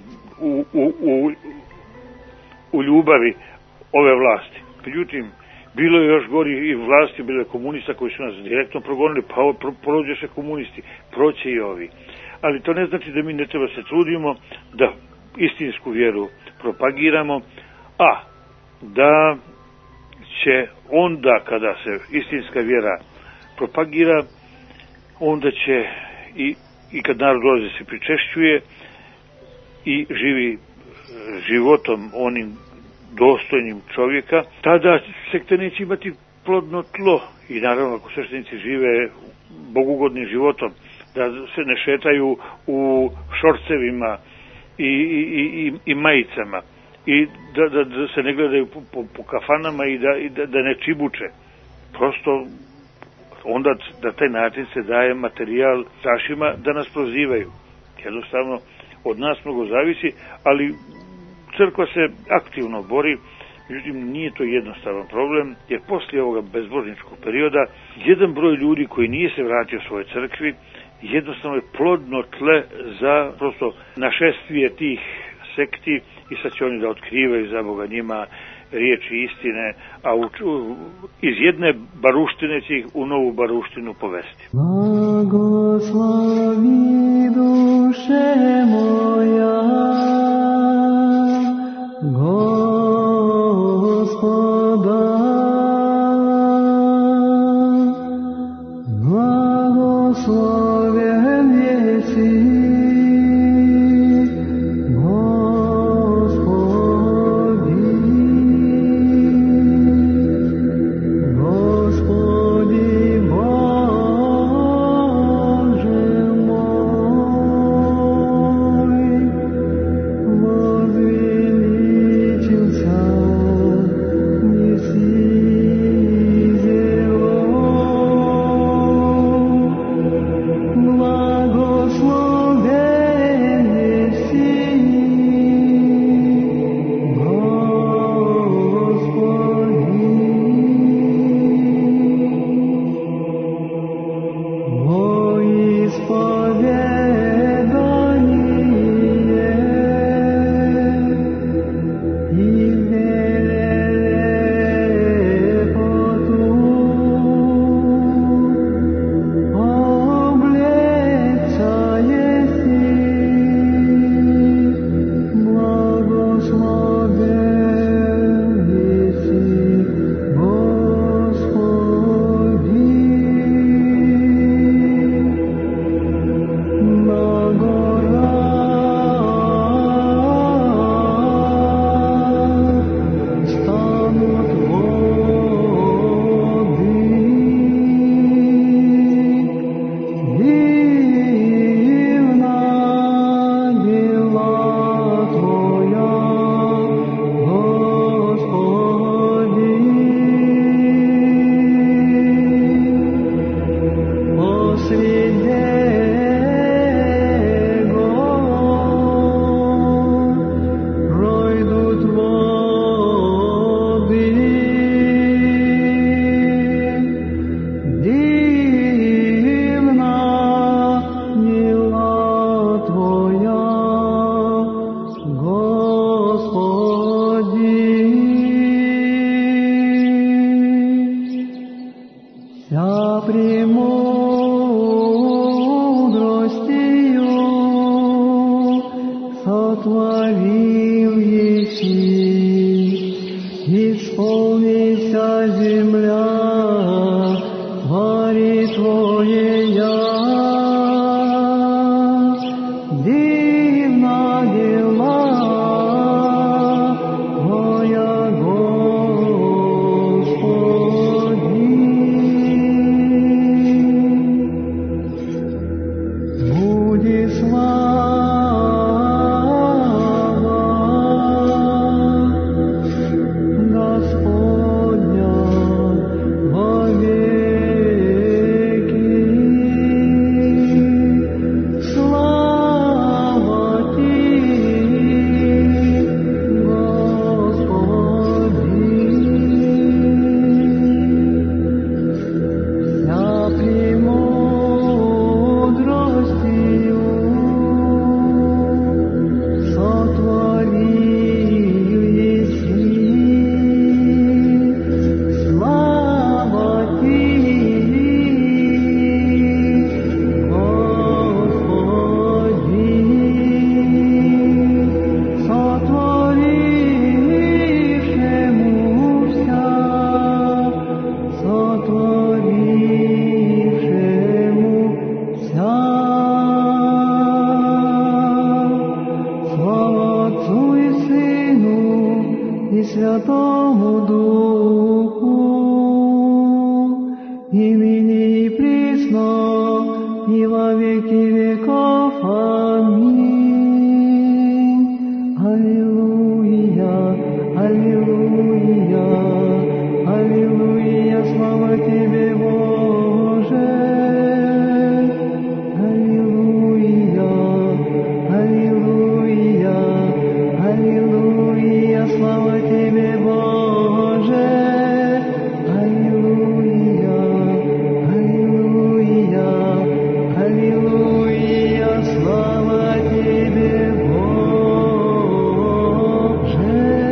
Speaker 5: u ljubavi ove vlasti. Međutim, bilo je još gori i vlasti, bilo je komunista koji su nas direktno progonili, pa prođe se komunisti, proće i ovi. Ali to ne znači da mi ne treba se trudimo da istinsku vjeru propagiramo, a da će onda kada se istinska vjera propagira, onda će i kad narod dolazi se pričešćuje i živi životom onim dostojnim čovjeka, tada sekte neće imati plodno tlo. I naravno, ako sveštenici žive bogugodnim životom, da se ne šetaju u šorcevima i majicama i da se ne gledaju po kafanama i da ne čibuče. Prosto onda na taj način se daje materijal stašima da nas prozivaju. Jednostavno od nas mnogo zavisi, ali crkva se aktivno bori. Međutim, nije to jednostavan problem, jer poslije ovoga bezbožničkog perioda jedan broj ljudi koji nije se vratio svojoj crkvi jednostavno je plodno tle za prosto našestvije tih sekti i sad će oni da otkrivaju za Boga njima riječi istine, a iz jedne baruštine će ih u novu baruštinu povesti.
Speaker 6: Blagoslovi duše moja, Gospoda, blagoslov вся премудростью сотворил еси, исполнися земля твори Твоея. Дивна дела Твоя, Господи. Буди слава Господня вовеки. Слава Ти, Господи. Вся премудростью сотворил еси. Слава Ти, Господи, сотворившему вся, сотворившему вся. Слава Отцу и Сыну и Святому Духу, и ныне и присно, и во веки веков. Аминь. Аллилуйя, аллилуйя, аллилуйя, слава Тебе, Боже. Аллилуйя, аллилуйя, аллилуйя, слава Тебе, Боже. Аллилуйя, аллилуйя, аллилуйя, слава Тебе, Боже.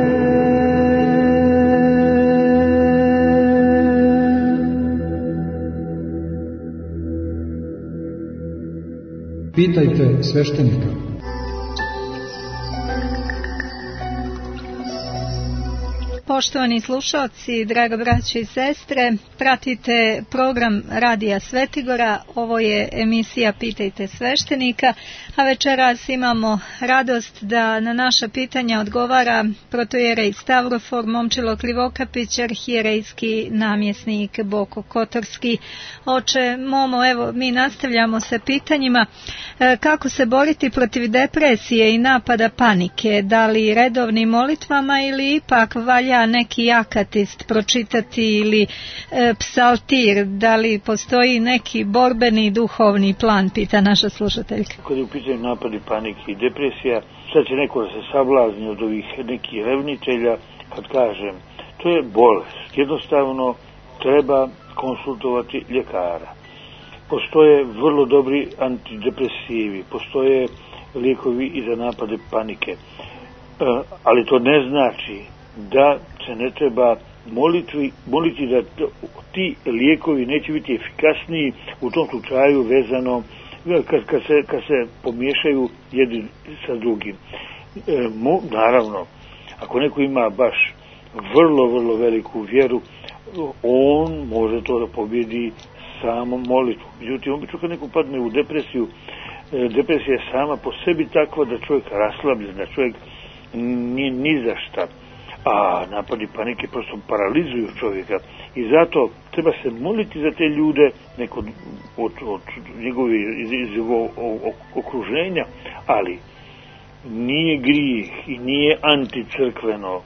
Speaker 2: Pitajte sveštenika.
Speaker 3: Poštovani slušalci, draga braćo i sestre, pratite program Radija Svetigora, ovo je emisija Pitajte sveštenika, a večeras imamo radost da na naša pitanja odgovara protojerej Stavrofor Momčilo Krivokapić, arhijerejski namjesnik Boko Kotorski. Oče Momo, evo mi nastavljamo sa pitanjima. Kako se boriti protiv depresije i napada panike? Da li redovnim molitvama ili ipak valja neki akatist pročitati ili psaltir? Da li postoji neki borbeni duhovni plan, pita naša slušateljka.
Speaker 5: Kad je u pitanju napadi panike i depresija, sad će neko da se sablazni od ovih nekih revnitelja, kad kažem, to je bolest. Jednostavno treba konsultovati ljekara. Postoje vrlo dobri antidepresivi, postoje lijekovi i za napade panike, ali to ne znači da se ne treba moliti da ti lijekovi neće biti efikasniji u tom slučaju vezano kad se pomiješaju jedni sa drugim. Naravno, ako neko ima baš vrlo veliku vjeru, on može to da pobjedi samom molitvom. Međutim, obično kad neko padne u depresiju, depresija je sama po sebi takva da čovjek raslabljen, da čovjek nije ni za šta. A napadi panike prosto paralizuju čovjeka. I zato treba se moliti za te ljude, neko od njegovog okruženja, ali nije grijeh i nije anticrkveno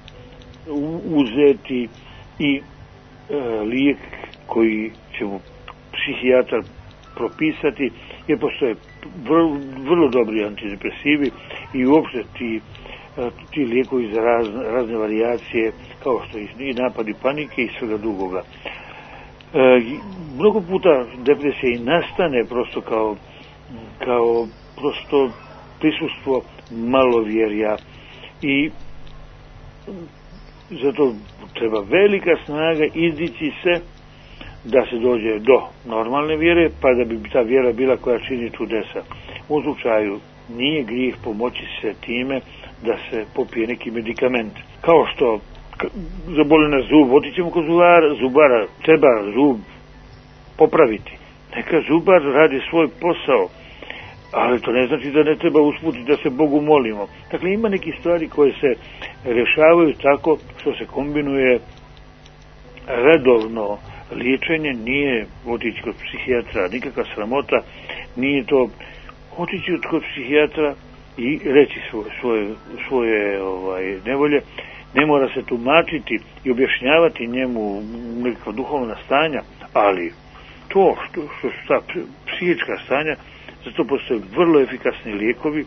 Speaker 5: uzeti i lijek koji će mu psihijatar propisati, jer postoje vrlo dobri antidepresivi i uopšte ti lijekovi za razne varijacije, kao što i napadi panike i svega drugoga. Mnogo puta depresija i nastane prosto kao prosto prisustvo malovjerja i zato treba velika snaga izdići se da se dođe do normalne vjere, pa da bi ta vjera bila koja čini čudesa. U slučaju nije grijeh pomoći se time da se popije neki medikament. Kao što zaboli nas zub, otićemo kod zubara, treba zub popraviti. Neka zubar radi svoj posao, ali to ne znači da ne treba usputiti da se Bogu molimo. Dakle, ima neki stvari koje se rješavaju tako što se kombinuje redovno liječenje, nije otići kod psihijatra nikakva sramota, nije to otići kod psihijatra i reći svoje nevolje. Ne mora se tumačiti i objašnjavati njemu nekakva duhovna stanja, ali to što su ta psihička stanja, zato postoje vrlo efikasni lijekovi,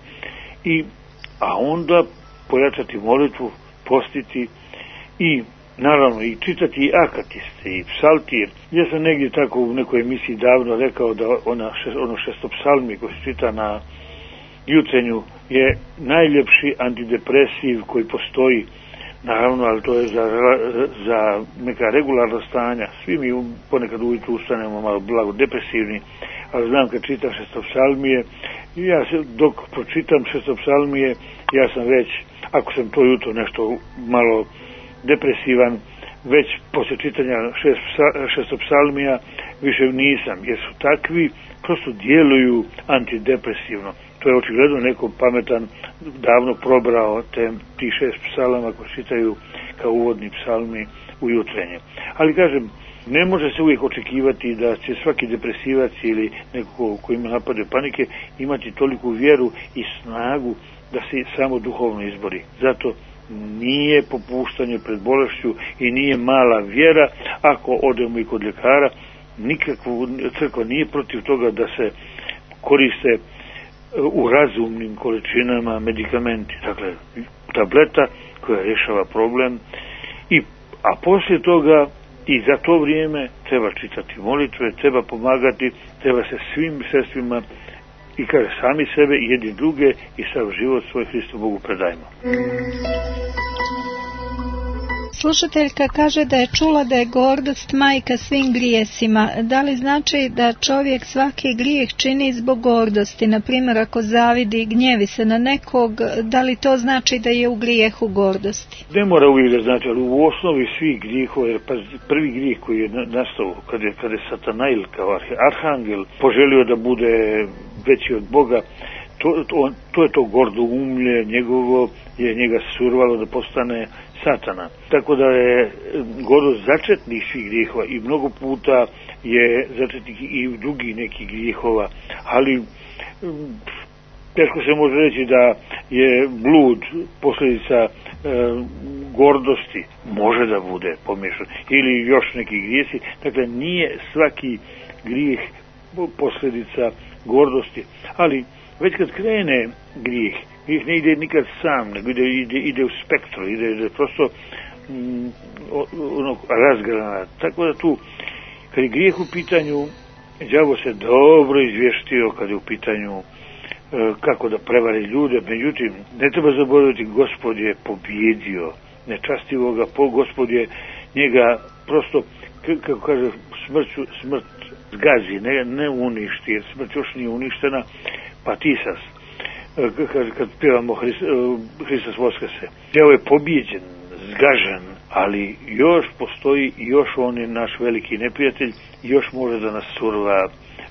Speaker 5: a onda pojačati molitvu, postiti i naravno i čitati i akatiste i psaltir. Ja sam negdje tako u nekoj emisiji davno rekao da ono šestopsalmi koji se čita na jutrenju je najljepši antidepresiv koji postoji. Naravno, ali to je za neka regularna stanja. Svi mi ponekad ujutru ustanemo malo blago depresivni, ali znam kad čitam šestopsalmije, dok pročitam šestopsalmije, ja sam već, ako sam to jutro nešto malo depresivan, već poslije čitanja šestopsalmija više nisam, jer su takvi, prosto djeluju antidepresivno. To je očigledno neko pametan davno probrao ti 6 psalama koji čitaju kao uvodni psalmi u jutrenje. Ali kažem, ne može se uvijek očekivati da će svaki depresivac ili neko ko ima napade panike imati toliku vjeru i snagu da se samo duhovno izbori. Zato nije popuštanje pred bolešću i nije mala vjera ako odemo i kod ljekara. Nikakvu crkva nije protiv toga da se koriste u razumnim količinama medikamenti, dakle tableta koja rješava problem, a poslije toga i za to vrijeme treba čitati molitve, treba pomagati, treba se svim sredstvima i kaže sami sebe i jedni druge i sav život svoj Hristu Bogu predajmo.
Speaker 3: Slušateljka kaže da je čula da je gordost majka svim grijesima. Da li znači da čovjek svaki grijeh čini zbog gordosti? Na primjer, ako zavidi i gnjevi se na nekog, da li to znači da je u grijehu gordosti?
Speaker 5: Ne mora uvijek da znači, ali u osnovi svih grijehova, jer prvi grijeh koji je nastao kada je Satanail kao arhangel poželio da bude veći od Boga, to je to gordo umlje njegovo, je njega survalo da postane Satana. Tako da je gordost začetnik svih grijehova i mnogo puta je začetnik i drugih nekih grijehova, ali teško se može reći da je blud posljedica gordosti, može da bude pomiješan, ili još neki grijesi. Dakle, nije svaki grijeh posljedica gordosti, ali već kad krene grijeh ne ide nikad sam, nego ide u spektru, ide prosto razgrana. Tako da tu, kad je grijeh u pitanju, đavo se dobro izvještio kad je u pitanju kako da prevari ljude. Međutim, ne treba zaboraviti, Gospod je pobjedio nečastivoga, Gospod je njega prosto, kako kaže, smrt zgazi, ne uništi, jer smrt još nije uništena, pa tisas. Kad pjevamo Hristos Voskese. Đavo je pobjeđen, zgažen, ali još postoji, još on je naš veliki neprijatelj, još može da nas surva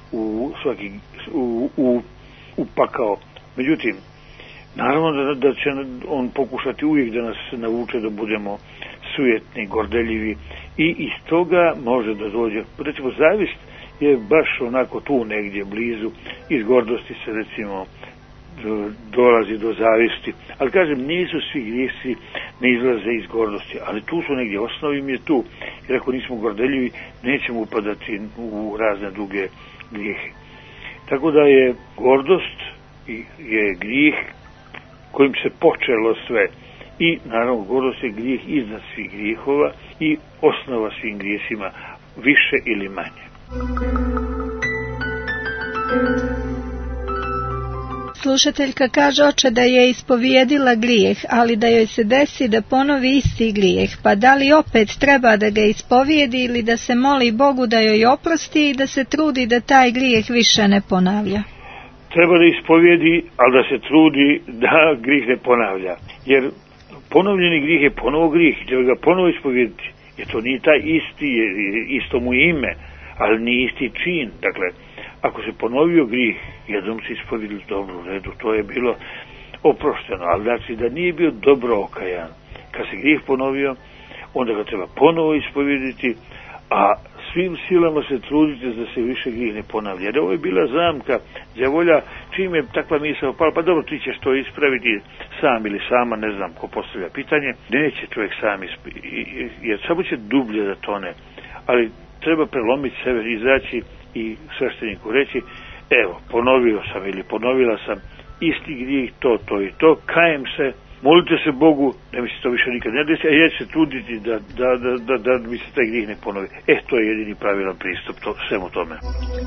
Speaker 5: u pakao. Međutim, naravno da će on pokušati uvijek da nas navuče da budemo sujetni, gordeljivi i iz toga može da dođe. Recimo, zavist je baš onako tu negdje blizu, iz gordosti se recimo dolazi do zavisti, ali kažem, nisu svi grijesi, ne izlaze iz gordosti, ali tu su negdje, osnovi im je tu, jer ako nismo gordeljivi, nećemo upadati u razne druge grijehe. Tako da je gordost je grijeh kojim se počelo sve i naravno gordost je grijeh iznad svih grijehova i osnova svim grijesima, više ili manje.
Speaker 3: Slušateljka kaže, oče, da je ispovijedila grijeh, ali da joj se desi da ponovi isti grijeh, pa da li opet treba da ga ispovijedi ili da se moli Bogu da joj oprosti i da se trudi da taj grijeh više ne ponavlja?
Speaker 5: Treba da ispovijedi, ali da se trudi da grijeh ne ponavlja. Jer ponovljeni grijeh je ponovo grijeh, treba ga ponovo ispovijediti. Jer to nije taj isti, isto mu ime, ali nije isti čin. Dakle, ako se ponovio grijeh, jednom se ispovjedili dobro u redu, to je bilo oprošteno, ali znači da nije bio dobro okajan. Kad se grijeh ponovio, onda ga treba ponovo ispovjediti, a svim silama se trudite da se više grijeh ne ponavlja. Jer ovo je bila zamka đavolja, čim je takva misao pala, pa dobro, ti ćeš to ispraviti sam ili sama, ne znam ko postavlja pitanje, neće čovjek sam jer samo će dublje da tone, ali treba prelomiti sebe, izaći i svešteniku reći, evo, ponovio sam ili ponovila sam isti grijeh, to i to, kajem se, molite se Bogu da mi se to više nikad ne desi, a ja ću se truditi da mi se taj grijeh ne ponovi. To je jedini pravilan pristup svemu tome.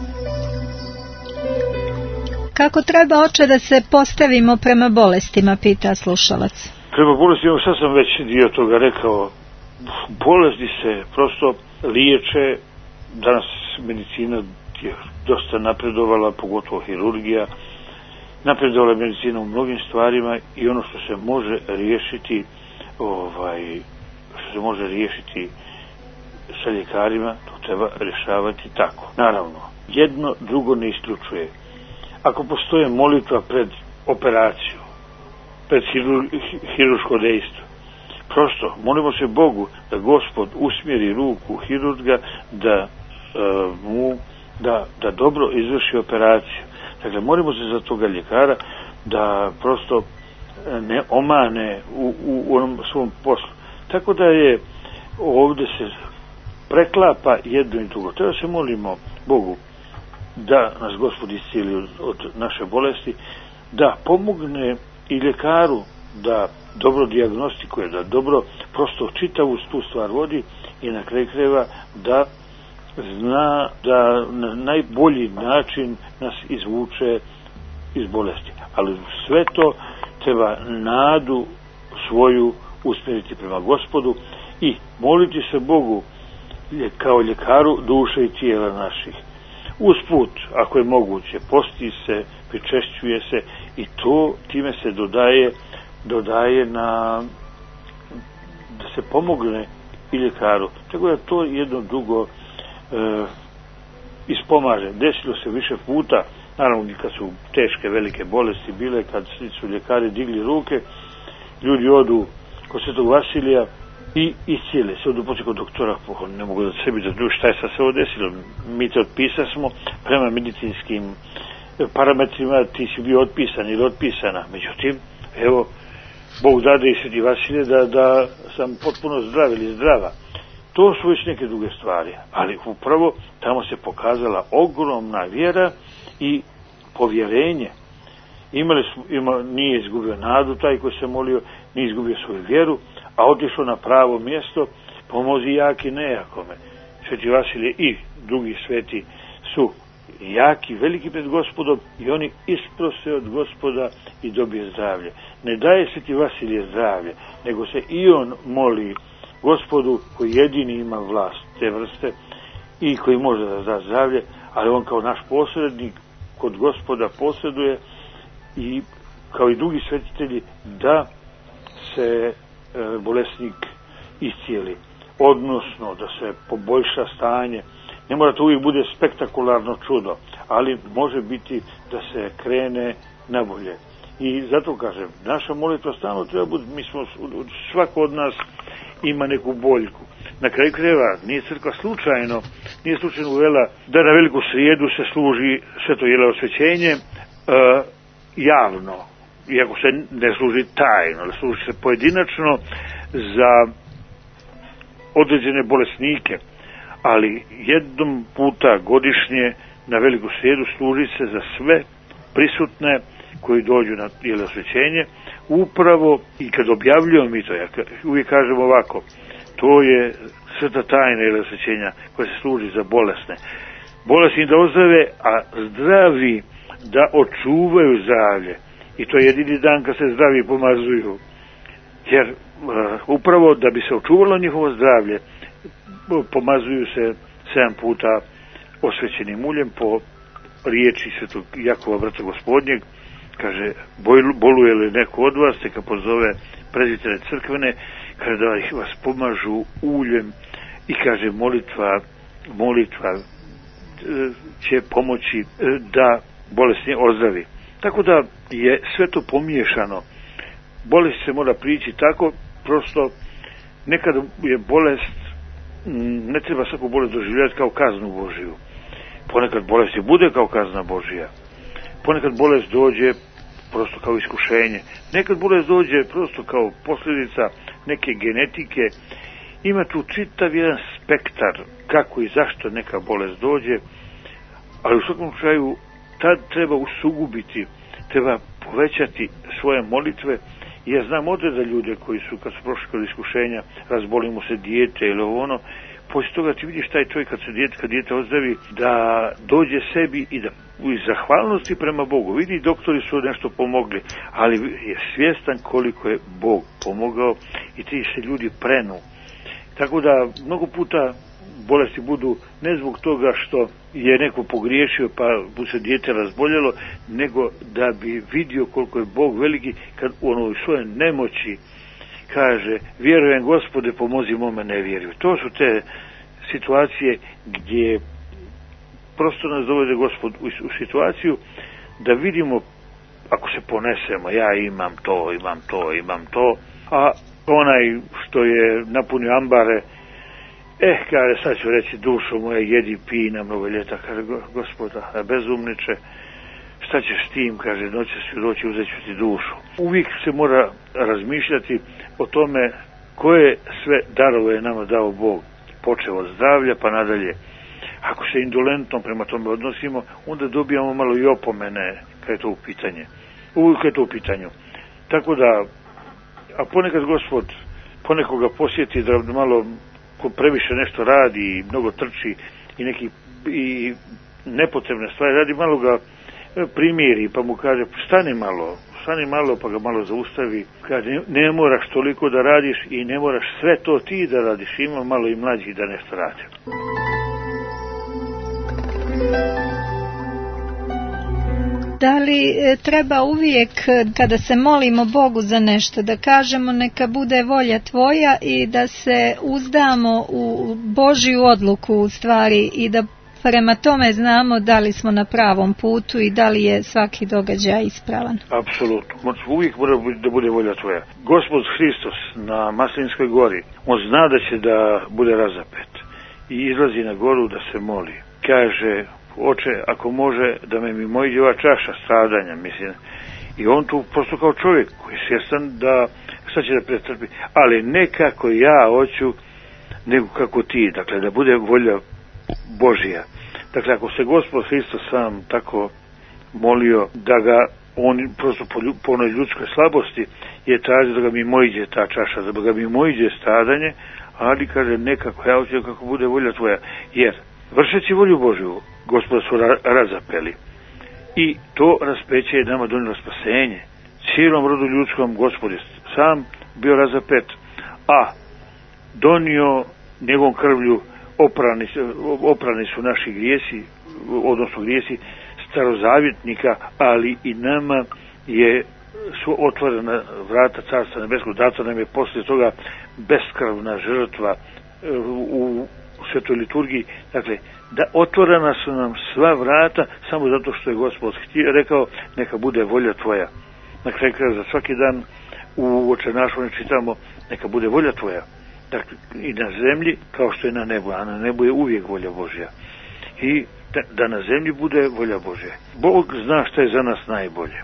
Speaker 3: Kako treba, oče, da se postavimo prema bolestima, pita slušalac.
Speaker 5: Prema bolestima, sad sam već dio toga rekao, bolesti se prosto liječe. Danas medicina je dosta napredovala, pogotovo hirurgija, napredovala medicina u mnogim stvarima i ono što se može riješiti, sa ljekarima, to treba rješavati tako. Naravno, jedno drugo ne isključuje. Ako postoje molitva pred operaciju, pred hirurško dejstvo, prosto molimo se Bogu da Gospod usmjeri ruku hirurga da dobro izvrši operaciju. Dakle, molimo se za toga ljekara da prosto ne omane u onom svom poslu. Tako da je ovdje se preklapa jedno i drugo. Treba se molimo Bogu da nas Gospod iscijeli od naše bolesti, da pomogne i ljekaru da dobro dijagnostikuje, da dobro prosto čitavu tu stvar vodi i na kraju krajeva da zna da na najbolji način nas izvuče iz bolesti. Ali sve to treba nadu svoju usmjeriti prema Gospodu i moliti se Bogu kao ljekaru duše i tijela naših. Usput, ako je moguće, posti se, pričešćuje se i to time se dodaje na da se pomogne i ljekaru. Tako da to jedno drugo ispomaže. Desilo se više puta, naravno kad su teške velike bolesti bile, kad su ljekari digli ruke, ljudi odu kod Svetog Vasilija i iscijele se, odu poslije kod doktora, ne mogu da sebi da druži šta je sad se ovo desilo. Mi te otpisasmo prema medicinskim parametrima, ti si bio otpisan ili otpisana. Međutim, evo, Bog dade i Sveti Vasilije da sam potpuno zdrav ili zdrava. To su već neke druge stvari, ali upravo tamo se pokazala ogromna vjera i povjerenje. Nije izgubio nadu taj koji se molio, nije izgubio svoju vjeru, a otišao na pravo mjesto, pomozi jaki nejakome. Sveti Vasilije i drugi sveti su jaki, veliki pred Gospodom i oni isprose od Gospoda i dobije zdravlje. Ne daje Sveti Vasilije zdravlje, nego se i on moli Gospodu koji jedini ima vlast te vrste i koji može da da zdravlje, ali on kao naš posrednik kod Gospoda posreduje i kao i drugi svetitelji da se bolesnik iscijeli, odnosno da se poboljša stanje. Ne mora to uvijek bude spektakularno čudo, ali može biti da se krene na bolje. I zato kažem, naša molitva stalno treba biti, svako od nas ima neku boljku. Na kraju krajeva nije crkva slučajno uvela da na Veliku srijedu se služi sveto jelo osvećenje javno, iako se ne služi tajno, ali služi se pojedinačno za određene bolesnike, ali jednom puta godišnje na Veliku srijedu služi se za sve prisutne koji dođu na jelo osvećenje, upravo i kad objavljujemo mi to, ja uvijek kažem ovako, to je sveta tajna jelo osvećenja koja se služi za bolesne. Bolesni da ozdrave, a zdravi da očuvaju zdravlje. I to je jedini dan kad se zdravi pomazuju. Jer upravo da bi se očuvalo njihovo zdravlje, pomazuju se 7 puta osvećenim uljem po riječi svetog Jakova brata gospodnjeg. Kaže, boluje li neko od vas, neka pozove prezbitere crkvene, kaže da ih vas pomažu uljem i kaže molitva će pomoći da bolesni ozdravi. Tako da je sve to pomiješano. Bolest se mora prići tako, prosto nekada je bolest, ne treba svaku bolest doživljati kao kaznu Božiju. Ponekad bolest i bude kao kazna Božija. Ponekad bolest dođe prosto kao iskušenje. Nekad bolest dođe prosto kao posljedica neke genetike. Ima tu čitav jedan spektar kako i zašto neka bolest dođe, ali u svakom slučaju tad treba usugubiti, treba povećati svoje molitve. I ja znam odreda ljude koji su, kad su prošli kod iskušenja, razbolimo se dijete ili ono, poslije toga ti vidiš taj čovjek kad dijete ozdravi, da dođe sebi i da iz zahvalnosti prema Bogu. Vidi, doktori su nešto pomogli, ali je svjestan koliko je Bog pomogao i ti se ljudi prenu. Tako da mnogo puta bolesti budu ne zbog toga što je neko pogriješio pa mu se dijete razboljelo, nego da bi vidio koliko je Bog veliki kad u onoj svoje nemoći kaže, vjerujem Gospode, pomozi mome nevjerju. To su te situacije gdje prosto nas dovede Gospod u situaciju da vidimo, ako se ponesemo, ja imam to, a onaj što je napunio ambare, kaže, sad ću reći, dušo moja, jedi, pij na mnogo ljeta, kaže Gospoda, bezumniče, šta ćeš s tim, kaže, noće ću doći, uzet ću ti dušu. Uvijek se mora razmišljati o tome koje sve darove je nama dao Bog, počeo od zdravlja pa nadalje. Ako se indolentno prema tome odnosimo, onda dobijamo malo i opomene kad je to u pitanju. Tako da, a ponekad Gospod ponekoga posjeti da malo ko previše nešto radi i mnogo trči i nepotrebne stvari radi, malo ga primiri pa mu kaže stani malo pa ga malo zaustavi, kaže ne moraš toliko da radiš i ne moraš sve to ti da radiš, ima malo i mlađi da nešto radi.
Speaker 3: Da li treba uvijek kada se molimo Bogu za nešto da kažemo neka bude volja tvoja i da se uzdamo u Božju odluku u stvari i da prema tome znamo da li smo na pravom putu i da li je svaki događaj ispravan?
Speaker 5: Apsolutno. Uvijek mora da bude volja tvoja. Gospod Hristos na Maslinskoj gori, on zna da će da bude razapet i izlazi na goru da se moli. Kaže, Oče, ako može da me mimoiđe ova čaša stradanja, mislim. I on tu prosto kao čovjek koji je svjestan da šta će da pretrpi, ali ne kako ja hoću, nego kako ti, dakle da bude volja Božija. Dakle, ako se Gospod Hristos sam tako molio da ga on prosto po onoj ljudskoj slabosti je tražio da ga mimoiđe ta čaša, da ga mimoiđe stradanje, ali kaže nekako ja hoću kako bude volja tvoja, jer vršeći volju Božju Gospoda su razapeli i to raspeće je nama donijelo spasenje. Cijelom rodu ljudskom Gospod je sam bio razapet, a donio njegovom krvlju oprani su naši grijesi, odnosno grijesi starozavjetnika, ali i nama su otvorena vrata Carstva nebeskog, dato nam je poslije toga beskrvna žrtva u svetoj liturgiji. Dakle, da otvorena su nam sva vrata samo zato što je Gospod rekao neka bude volja tvoja. Na kraju za svaki dan u Oče našem čitamo neka bude volja tvoja. Dakle, i na zemlji kao što je na nebu, a na nebu je uvijek volja Božja. I da na zemlji bude volja Božja. Bog zna šta je za nas najbolje.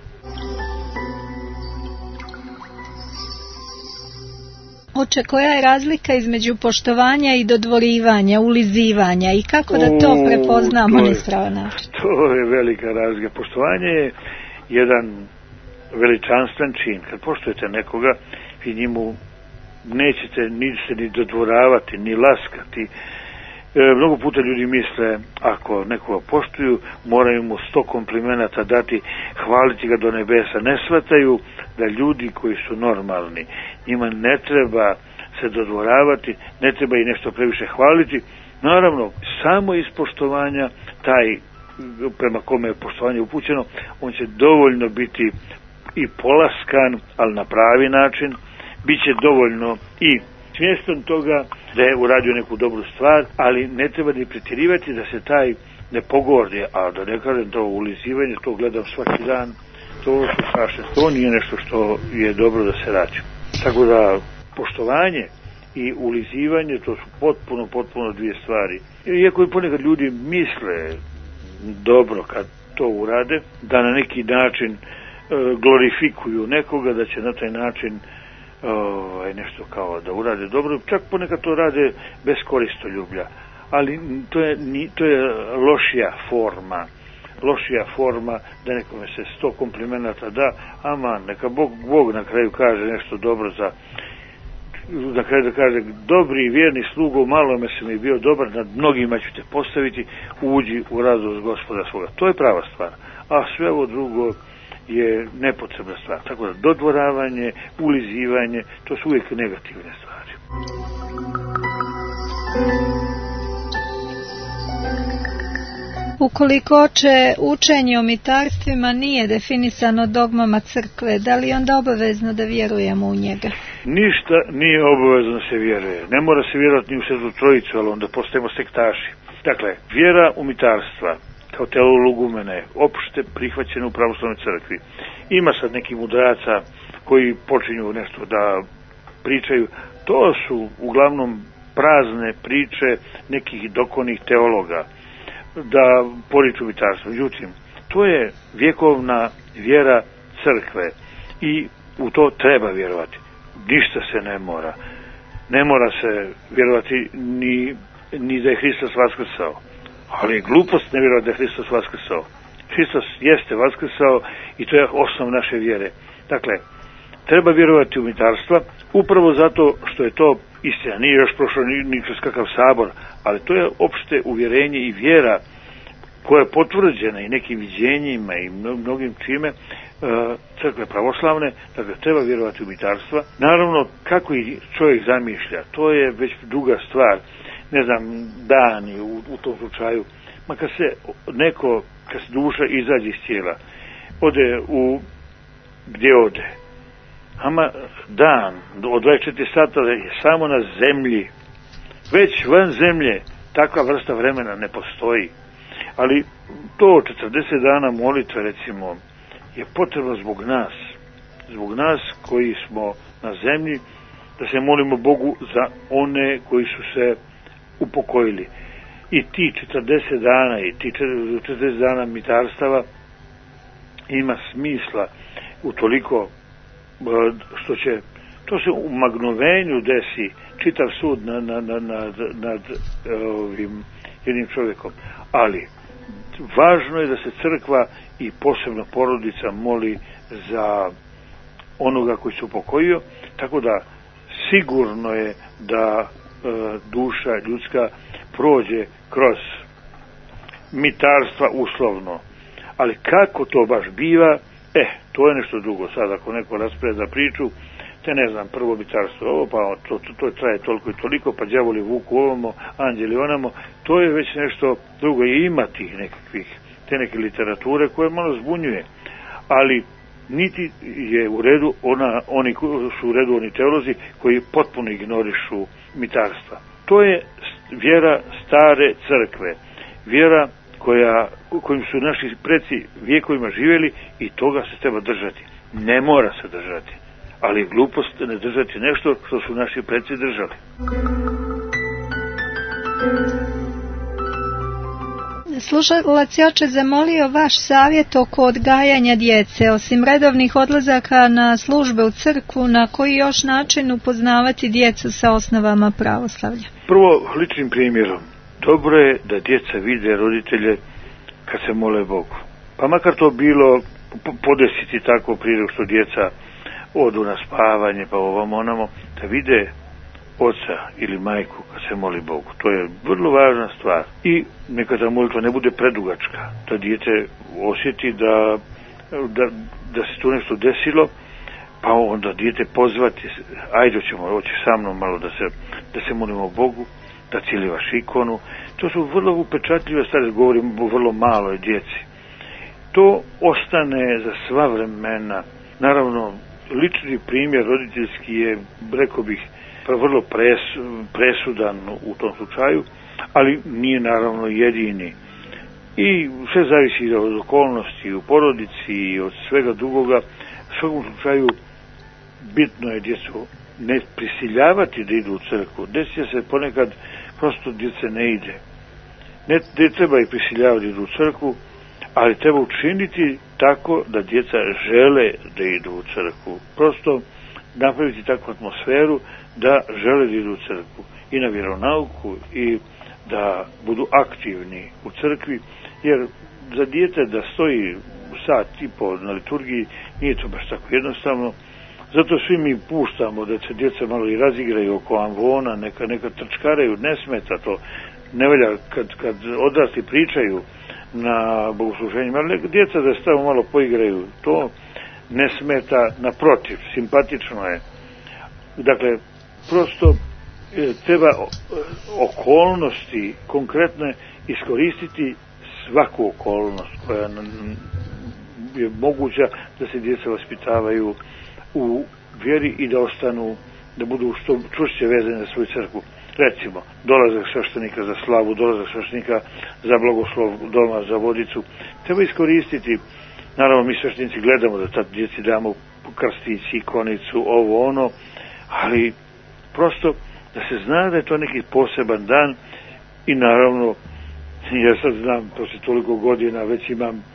Speaker 3: Oče, koja je razlika između poštovanja i dodvorivanja, ulizivanja i kako da to prepoznamo na ispravan način?
Speaker 5: To je velika razlika. Poštovanje je jedan veličanstven čin. Kad poštujete nekoga, vi njemu nećete ni se ni dodvoravati, ni laskati, Mnogo puta ljudi misle, ako nekoga poštuju, moraju mu 100 komplimenata dati, hvaliti ga do nebesa. Ne shvataju da ljudi koji su normalni, njima ne treba se dodvoravati, ne treba i nešto previše hvaliti. Naravno, samo iz poštovanja, taj prema kome je poštovanje upućeno, on će dovoljno biti i polaskan, ali na pravi način, bit će dovoljno i svjestan toga da je uradio neku dobru stvar, ali ne treba ni pretjerivati da se taj ne pogordi, a da ne kažem to ulizivanje, to gledam svaki dan, to su strašne, to nije nešto što je dobro da se radi. Tako da poštovanje i ulizivanje, to su potpuno dvije stvari. Iako i ponekad ljudi misle dobro kad to urade, da na neki način glorifikuju nekoga, da će na taj način nešto kao da urade dobro, čak ponekad to rade bez koristoljublja, ali to je lošija forma da nekome se 100 komplimenata da, aman, neka Bog na kraju kaže nešto dobro za, na kraju da kaže, dobri i vjerni slugo, malo me se mi bio dobar, nad mnogima ću te postaviti, uđi u radost Gospoda svoga. To je prava stvar, a sve ovo drugo je nepotrebna stvar. Tako da dodvoravanje, ulizivanje, to su uvijek negativne stvari.
Speaker 3: Ukoliko učenje o mitarstvima nije definisano dogmama crkve, da li je onda obavezno da vjerujemo u njega?
Speaker 5: Ništa nije obavezno da se vjeruje. Ne mora se vjerovati ni u Svetu Trojicu, ali onda postajemo sektaši. Dakle, vjera u mitarstva kao teologumene je opšte prihvaćena u pravoslavnoj crkvi. Ima sad neki mudraca koji počinju nešto da pričaju. To su uglavnom prazne priče nekih dokonih teologa da poriču mitarstvo. Međutim, to je vjekovna vjera crkve i u to treba vjerovati. Ništa se ne mora. Ne mora se vjerovati ni da je Hristos vaskrsao. Ali glupost ne vjerovati da je Hristos vaskrsao. Hristos jeste vaskrsao i to je osnov naše vjere. Dakle, treba vjerovati u mitarstva upravo zato što je to istina. Nije još prošlo ni kroz kakav sabor, ali to je opšte uvjerenje i vjera koja je potvrđena i nekim viđenjima i mnogim čime crkve pravoslavne, dakle treba vjerovati u mitarstva. Naravno, kako i čovjek zamišlja, to je već druga stvar. Ne znam, dani u tom slučaju, ma kad se duša izađe iz tijela, ode gdje ode, ama dan od 24 sata je samo na zemlji, već van zemlje takva vrsta vremena ne postoji. Ali to 40 dana molitve, recimo, je potrebno zbog nas koji smo na zemlji, da se molimo Bogu za one koji su se upokojili. I ti 40 dana i ti 40 dana mitarstava ima smisla utoliko što će, to se u magnovenju desi čitav sud nad ovim jednim čovjekom. Ali važno je da se crkva i posebno porodica moli za onoga koji se upokojio, tako da sigurno je da duša ljudska prođe kroz mitarstva uslovno. Ali kako to baš biva, to je nešto drugo. Sad ako neko raspreda priču, te ne znam, prvo mitarstvo ovo, pa to traje toliko i toliko, pa đavoli vuku ovamo, anđeli onamo, to je već nešto drugo. I ima tih nekakvih, te neke literature koje malo zbunjuje, ali niti je u redu oni su u redu oni teolozi koji potpuno ignorišu mitarstva. To je vjera stare crkve, vjera kojim su naši preci vjekovima živjeli i toga se treba držati. Ne mora se držati, ali glupost ne držati nešto što su naši preci držali.
Speaker 3: Slušalac je oče zamolio vaš savjet oko odgajanja djece. Osim redovnih odlazaka na službe u crkvu, na koji još način upoznavati djecu sa osnovama pravoslavlja?
Speaker 5: Prvo, ličnim primjerom. Dobro je da djeca vide roditelje kad se mole Bogu. Pa makar to bilo podesiti tako prije što djeca odu na spavanje, pa ovamo onamo, da vide oca ili majku kad se moli Bogu. To je vrlo važna stvar. I neka ta molitva ne bude predugačka. Da dijete osjeti da se tu nešto desilo, pa onda dijete pozvati, ajde hoće sa mnom malo da se molimo Bogu, da cilivaš ikonu. To su vrlo upečatljive stvari, govorim o vrlo maloj djeci. To ostane za sva vremena. Naravno, lični primjer roditeljski je, rekao bih, vrlo presudan u tom slučaju, ali nije naravno jedini. I sve zavisi od okolnosti u porodici i od svega drugoga. U svakom slučaju bitno je djecu ne prisiljavati da idu u crkvu. Desi se ponekad prosto djece ne ide. Ne treba ih prisiljavati da idu u crkvu, ali treba učiniti tako da djeca žele da idu u crkvu. Prosto napraviti takvu atmosferu da žele da idu u crkvu i na vjeronauku i da budu aktivni u crkvi, jer za dijete da stoji sat i po na liturgiji nije to baš tako jednostavno. Zato svi mi puštamo da se djeca malo i razigraju oko amvona, neka trčkaraju, ne smeta to. Ne valja kad odrasli pričaju na bogosluženjima, ali djeca da se tamo malo poigraju, to ne smeta, naprotiv, simpatično je. Dakle, prosto treba okolnosti konkretne iskoristiti, svaku okolnost koja je moguća da se djeca vaspitavaju u vjeri i da ostanu, da budu što čvršće vezane za svoju crkvu. Recimo, dolazak sveštenika za slavu, dolazak sveštenika za blagoslov doma, za vodicu. Treba iskoristiti, naravno mi sveštenici gledamo da tad djeci damo krstić, ikonicu, ovo ono, ali prosto da se zna da je to neki poseban dan i naravno, ja sad znam, posle toliko godina već imam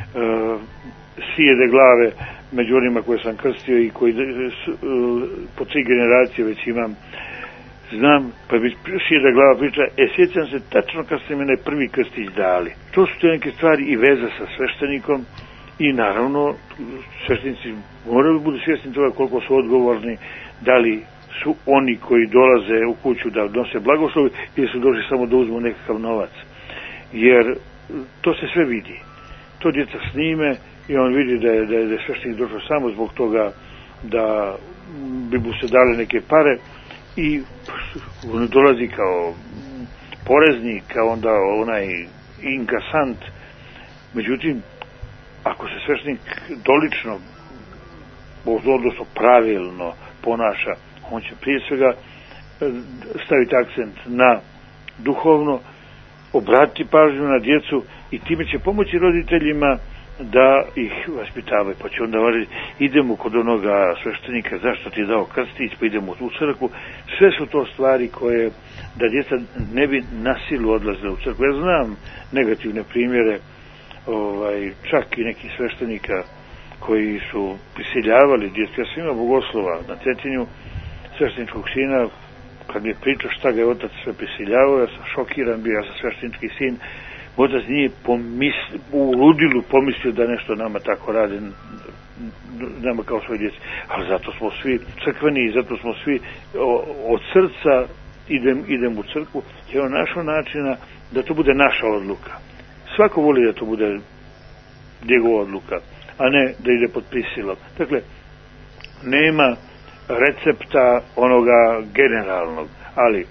Speaker 5: sijede glave među onima koje sam krstio i koji po 3 generacije već imam, znam, pa bi sijeda glava priča, sjećam se tačno kad ste mene prvi krstić dali. To su te neke stvari i veza sa sveštenikom i naravno sveštenici moraju budu svjesni toga koliko su odgovorni, da li su oni koji dolaze u kuću da nose blagoslov ili su došli samo da uzmu nekakav novac. Jer to se sve vidi. To djeca snime i on vidi da je sveštenik došao samo zbog toga da bi mu se dale neke pare i on dolazi kao poreznik, kao onda onaj inkasant. Međutim, ako se sveštenik dolično, odnosno pravilno ponaša, on će prije svega staviti akcent na duhovno, obratiti pažnju na djecu i time će pomoći roditeljima da ih vaspitavaju. Pa će onda reći, idemo kod onoga sveštenika, zašto ti je dao krstić, pa idemo u crkvu. Sve su to stvari koje da djeca ne bi na silu odlazile u crkvu. Ja znam negativne primjere, čak i nekih sveštenika koji su prisiljavali djecu. Ja sam imao bogoslova na Cetinju, svešteničkog sina, kad mi je pričao šta ga je otac sve prisiljavao, ja sam šokiran bio, ja sam sveštenički sin. Otac nije u ludilu pomislio da nešto nama tako radi, nama kao svoje djeci. Ali zato smo svi crkveni i zato smo svi od srca idem u crkvu, jer on našao načina da to bude naša odluka. Svako voli da to bude njegova odluka, a ne da ide pod prisilom. Dakle, nema recepta onoga generalnog, ali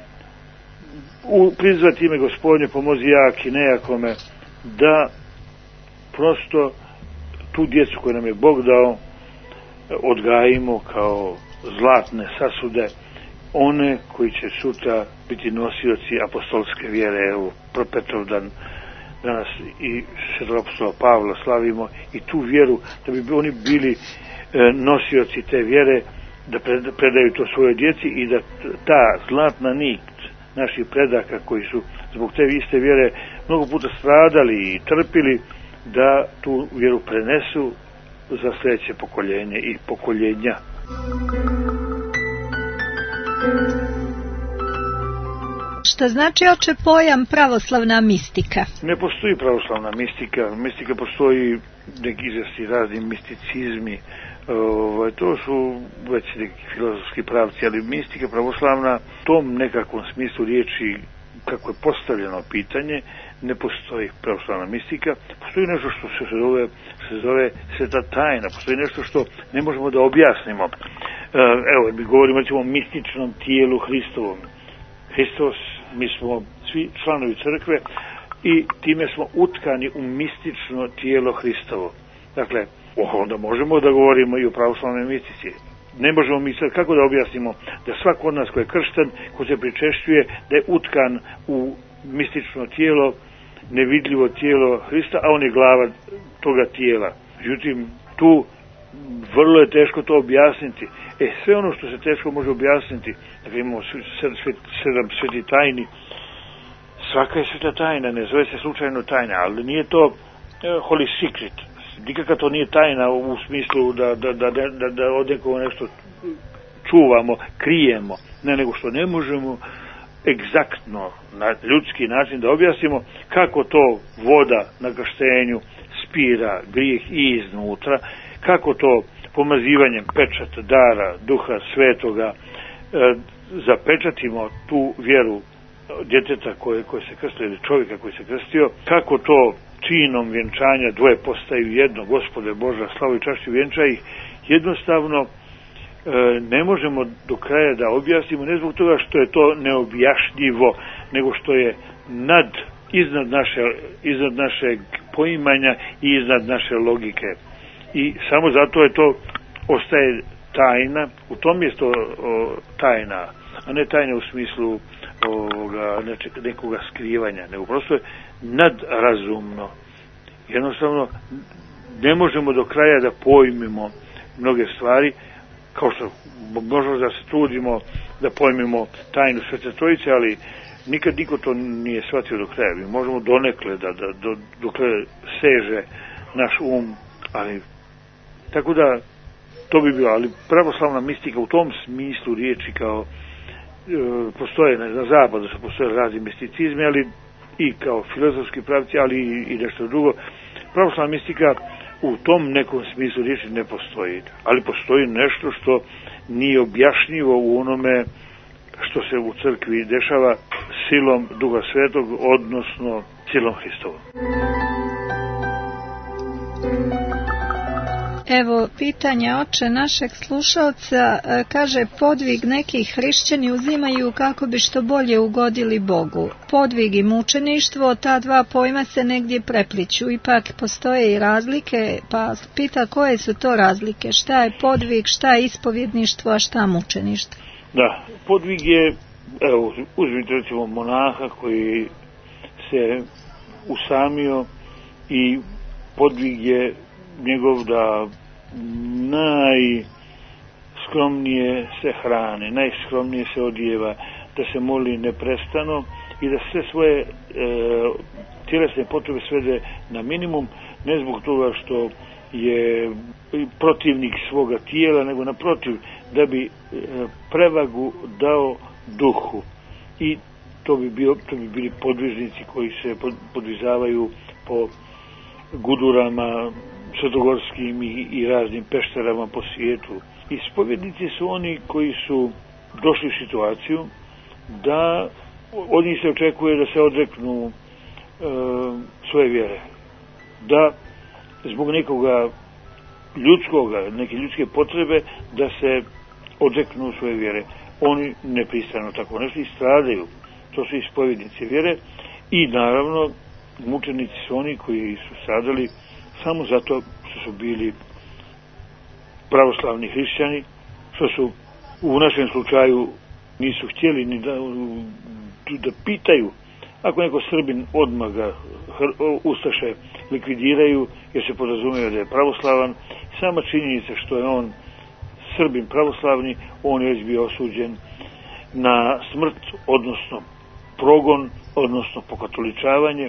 Speaker 5: prizvati ime Gospodnje, pomozi jak i nejakome, da prosto tu djecu koju nam je Bog dao odgajimo kao zlatne sasude, one koji će sutra biti nosioci apostolske vjere. Evo, Propetovdan danas i svetog apostola Pavla slavimo i tu vjeru, da bi oni bili nosioci te vjere, da predaju to svojoj djeci i da ta zlatna nit naših predaka koji su zbog te iste vjere mnogo puta stradali i trpili, da tu vjeru prenesu za sljedeće pokoljenje i pokoljenja.
Speaker 3: Šta znači, oče, pojam pravoslavna mistika?
Speaker 5: Ne postoji pravoslavna mistika. Mistika postoji neki izrasti razni misticizmi. To su već neki filozofski pravci, ali mistika pravoslavna u tom nekakvom smislu riječi, kako je postavljeno pitanje, ne postoji pravoslavna mistika. Postoji nešto što se zove sveta tajna, postoji nešto što ne možemo da objasnimo. Evo, mi govorimo recimo o mističnom tijelu Hristovom. Hristos, mi smo svi članovi crkve i time smo utkani u mistično tijelo Hristovo. Dakle, onda možemo da govorimo i o pravoslavnoj mistici. Ne možemo mi sad kako da objasnimo da svako od nas ko je kršten, ko se pričešćuje, da je utkan u mistično tijelo, nevidljivo tijelo Hrista, a on je glava toga tijela. Međutim, tu vrlo je teško to objasniti. Sve ono što se teško može objasniti, dakle imamo 7 sveti tajni, svaka je sveta tajna, ne zove se slučajno tajna, ali nije to holy secret. Nikakva to nije tajna u smislu da od nekoga nešto čuvamo, krijemo, ne, nego što ne možemo egzaktno na ljudski način da objasnimo kako to voda na krštenju spira grijeh i iznutra, kako to pomazivanjem pečata dara Duha Svetoga zapečatimo tu vjeru djeteta koje se krstio ili čovjeka koji se krstio, kako to činom vjenčanja dvoje postaju jedno, Gospode Boža, slavu i čašću vjenča ih, jednostavno ne možemo do kraja da objasnimo, ne zbog toga što je to neobjašnjivo, nego što je iznad našeg poimanja i iznad naše logike. I samo zato je to ostaje tajna, u tom je to tajna, a ne tajna u smislu nekoga skrivanja, nego prosto je nadrazumno. Jednostavno ne možemo do kraja da pojmimo mnoge stvari, kao što možemo da se trudimo da pojmimo tajnu Svete Trojice, ali nikad niko to nije shvatio do kraja. Mi možemo donekle dokle seže naš ali tako da to bi bilo, ali pravoslavna mistika u tom smislu riječi kao postoje na zapadu, postoje razni misticizmi, ali i kao filozofski pravci, ali i nešto drugo. Pravoslavna mistika u tom nekom smislu riječi ne postoji, ali postoji nešto što nije objašnjivo u onome što se u crkvi dešava silom Duha Svetog, odnosno silom Hristovom.
Speaker 3: Evo, pitanje oče našeg slušalca, kaže, podvig nekih hrišćani uzimaju kako bi što bolje ugodili Bogu. Podvig i mučeništvo, ta dva pojma se negdje prepliću, ipak postoje i razlike, pa pita koje su to razlike, šta je podvig, šta je ispovjedništvo, a šta mučeništvo?
Speaker 5: Da, podvig je, evo, uzmite recimo monaha koji se usamio i podvig je njegov da najskromnije se hrane, najskromnije se odjeva, da se moli neprestano i da sve svoje tjelesne potrebe svede na minimum, ne zbog toga što je protivnik svoga tijela, nego naprotiv, da bi prevagu dao duhu. I to bi bili podvižnici koji se podvizavaju po gudurama svetogorskim i raznim pešterama po svijetu. Ispovjednici su oni koji su došli u situaciju da od njih se očekuje da se odreknu svoje vjere. Da zbog nekoga neke ljudske potrebe da se odreknu svoje vjere. Oni ne pristanu tako nešto i stradaju. To su ispovjednici vjere i naravno mučenici su oni koji su stradali samo zato što su bili pravoslavni hrišćani, što su u našem slučaju nisu htjeli ni da pitaju. Ako neko Srbin, odmah ga ustaše likvidiraju jer se podrazumijeva da je pravoslavan. Sama činjenica što je on Srbin pravoslavni, on je već bio osuđen na smrt, odnosno progon, odnosno pokatoličavanje.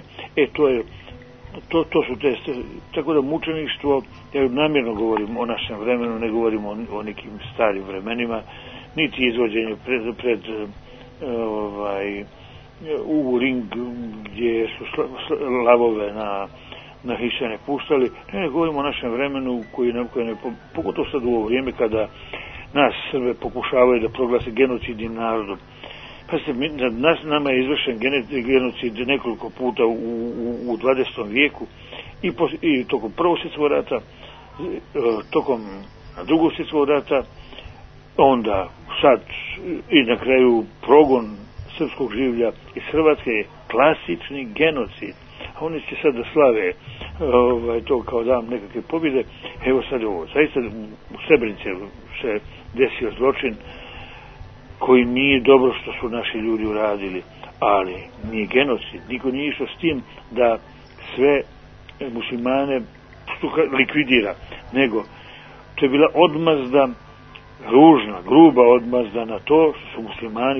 Speaker 5: To su te, tako da mučeništvo, ja namjerno govorim o našem vremenu, ne govorim o nekim starim vremenima, niti izvođenje pred u ring gdje su lavove na hrišćane puštali. Ne govorimo o našem vremenu koji pogotovo sad u ovo vrijeme kada nas Srbe pokušavaju da proglase genocidnim narodom. Pa se, nama je izvršen genocid nekoliko puta u 20. vijeku i tokom Prvog svjetskog rata, tokom Drugog svjetskog rata, onda sad i na kraju progon srpskog življa iz Hrvatske je klasični genocid. A oni će sad da slave to kao dan nekakve pobjede. Evo sad ovo, zaista u Srebrenici se desio zločin koji nije dobro što su naši ljudi uradili, ali nije genocid. Niko nije išao s tim da sve muslimane likvidira, nego to je bila odmazda, ružna, gruba odmazda na to što su muslimani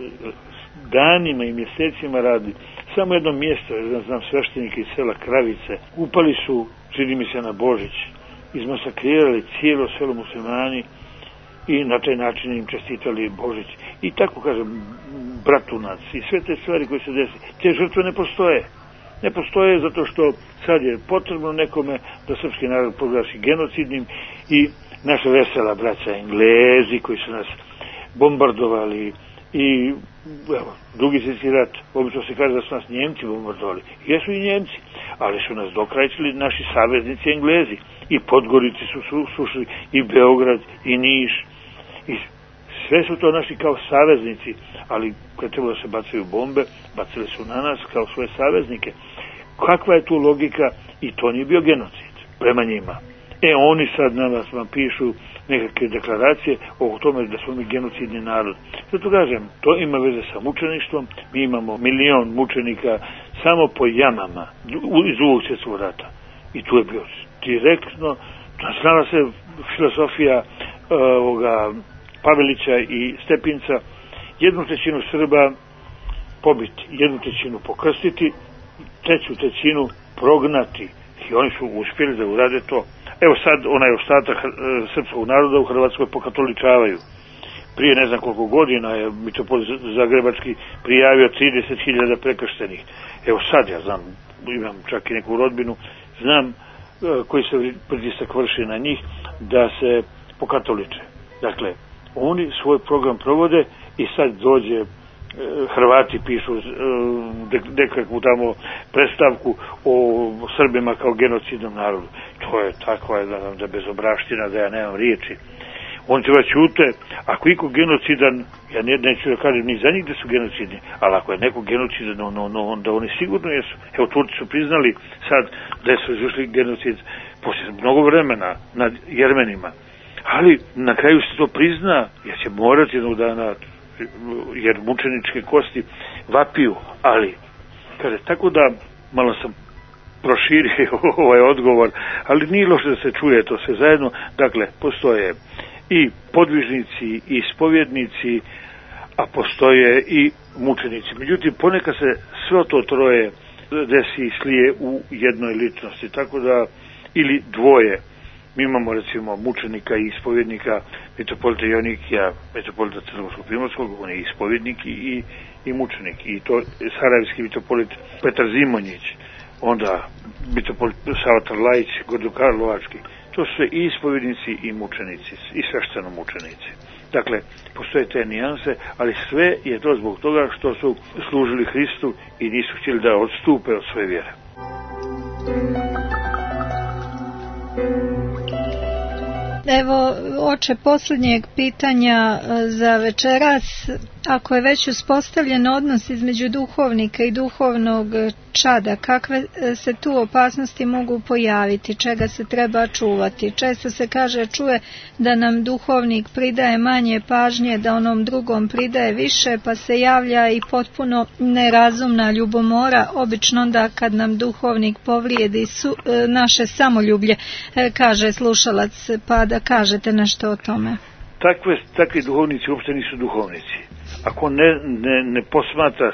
Speaker 5: danima i mjesecima radili. Samo jedno mjesto, znam sveštenike iz sela Kravice, upali su, čini mi se na Božić, izmasakrirali cijelo selo muslimani i na taj način im čestitali Božić. I tako, kažem, Bratunac i sve te stvari koje se desi, te žrtve ne postoje. Ne postoje zato što sad je potrebno nekome da srpski narod proglasi genocidnim i naša vesela braća Englezi koji su nas bombardovali i Drugi svjetski rat, obično se kaže da su nas Njemci bombardovali. Jesu i Njemci, ali su nas dokrajčili naši saveznici Englezi. I Podgorici su sušili, i Beograd, i Niš. I sve su to naši kao saveznici, ali kad treba da se bacaju bombe, bacili su na nas kao svoje saveznike. Kakva je tu logika? I to nije bio genocid prema njima. Oni sad na nas vam pišu nekakve deklaracije o tome da smo mi genocidni narod. Zato kažem, to ima veze sa mučeništvom. Mi imamo 1.000.000 mučenika samo po jamama iz Drugog svjetskog rata. I tu je bio direktno, znala se filosofija Pavelića i Stepinca, 1/3 Srba pobiti, 1/3 pokrstiti, 3/3 prognati. I oni su uspjeli da urade to. Evo sad onaj ostatak srpskog naroda u Hrvatskoj pokatoličavaju. Prije ne znam koliko godina je mitropolit Zagrebački prijavio 30.000 prekrštenih. Evo sad ja znam, imam čak i neku rodbinu, znam koji se pritisak vrši na njih da se pokatoliče. Dakle, oni svoj program provode i sad dođe Hrvati pišu nekakvu tamo predstavku o Srbima kao genocidnom narodu. To je takva da bezobraština da ja nemam riječi. On treba ćute, ako iko genocidan, ja neću da kažem ni za njih da su genocidni, ali ako je neko genocidan, onda oni sigurno jesu. Evo, Turci su priznali sad da su izvršili genocid poslije mnogo vremena nad Jermenima. Ali na kraju se to prizna, jer će morati jednog dana, jer mučeničke kosti vapiju, ali kaže, tako da malo sam proširio ovaj odgovor, ali nije loše da se čuje to sve zajedno. Dakle, postoje i podvižnici i ispovjednici, a postoje i mučenici. Međutim, ponekad se sve to troje desi i slije u jednoj ličnosti, tako da, ili dvoje. Mi imamo recimo mučenika i ispovjednika mitropolita Jonikija, mitropolita Crnogorsko-Primorskog, on je ispovjednik i mučenik. I to sarajevski mitropolit Petar Zimonjić, onda mitropolit Sava Trlajić, Gordokarlovački. To su sve i ispovjednici i mučenici, i svešteno mučenici. Dakle, postoje te nijanse, ali sve je to zbog toga što su služili Hristu i nisu htjeli da odstupe od svoje vjere.
Speaker 3: Evo, oče, posljednjeg pitanja za večeras. Ako je već uspostavljen odnos između duhovnika i duhovnog čada, kakve se tu opasnosti mogu pojaviti, čega se treba čuvati? Često se čuje da nam duhovnik pridaje manje pažnje, da onom drugom pridaje više, pa se javlja i potpuno nerazumna ljubomora, obično onda kad nam duhovnik povrijedi naše samoljublje, kaže slušalac, pa da kažete nešto o tome.
Speaker 5: Takvi duhovnici uopšte nisu duhovnici. Ako ne posmatra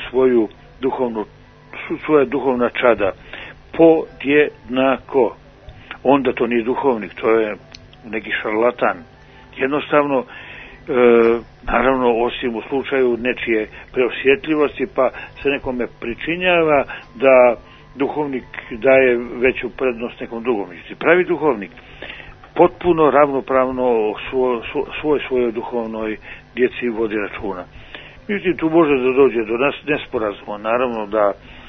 Speaker 5: svoja duhovna čada podjednako, onda to nije duhovnik, to je neki šarlatan. Jednostavno, naravno osim u slučaju nečije preosjetljivosti, pa se nekome pričinjava da duhovnik daje veću prednost nekom drugom. Pravi duhovnik potpuno ravnopravno svojoj duhovnoj djeci vodi računa. Međutim, tu može da dođe do nas nesporazuma, naravno da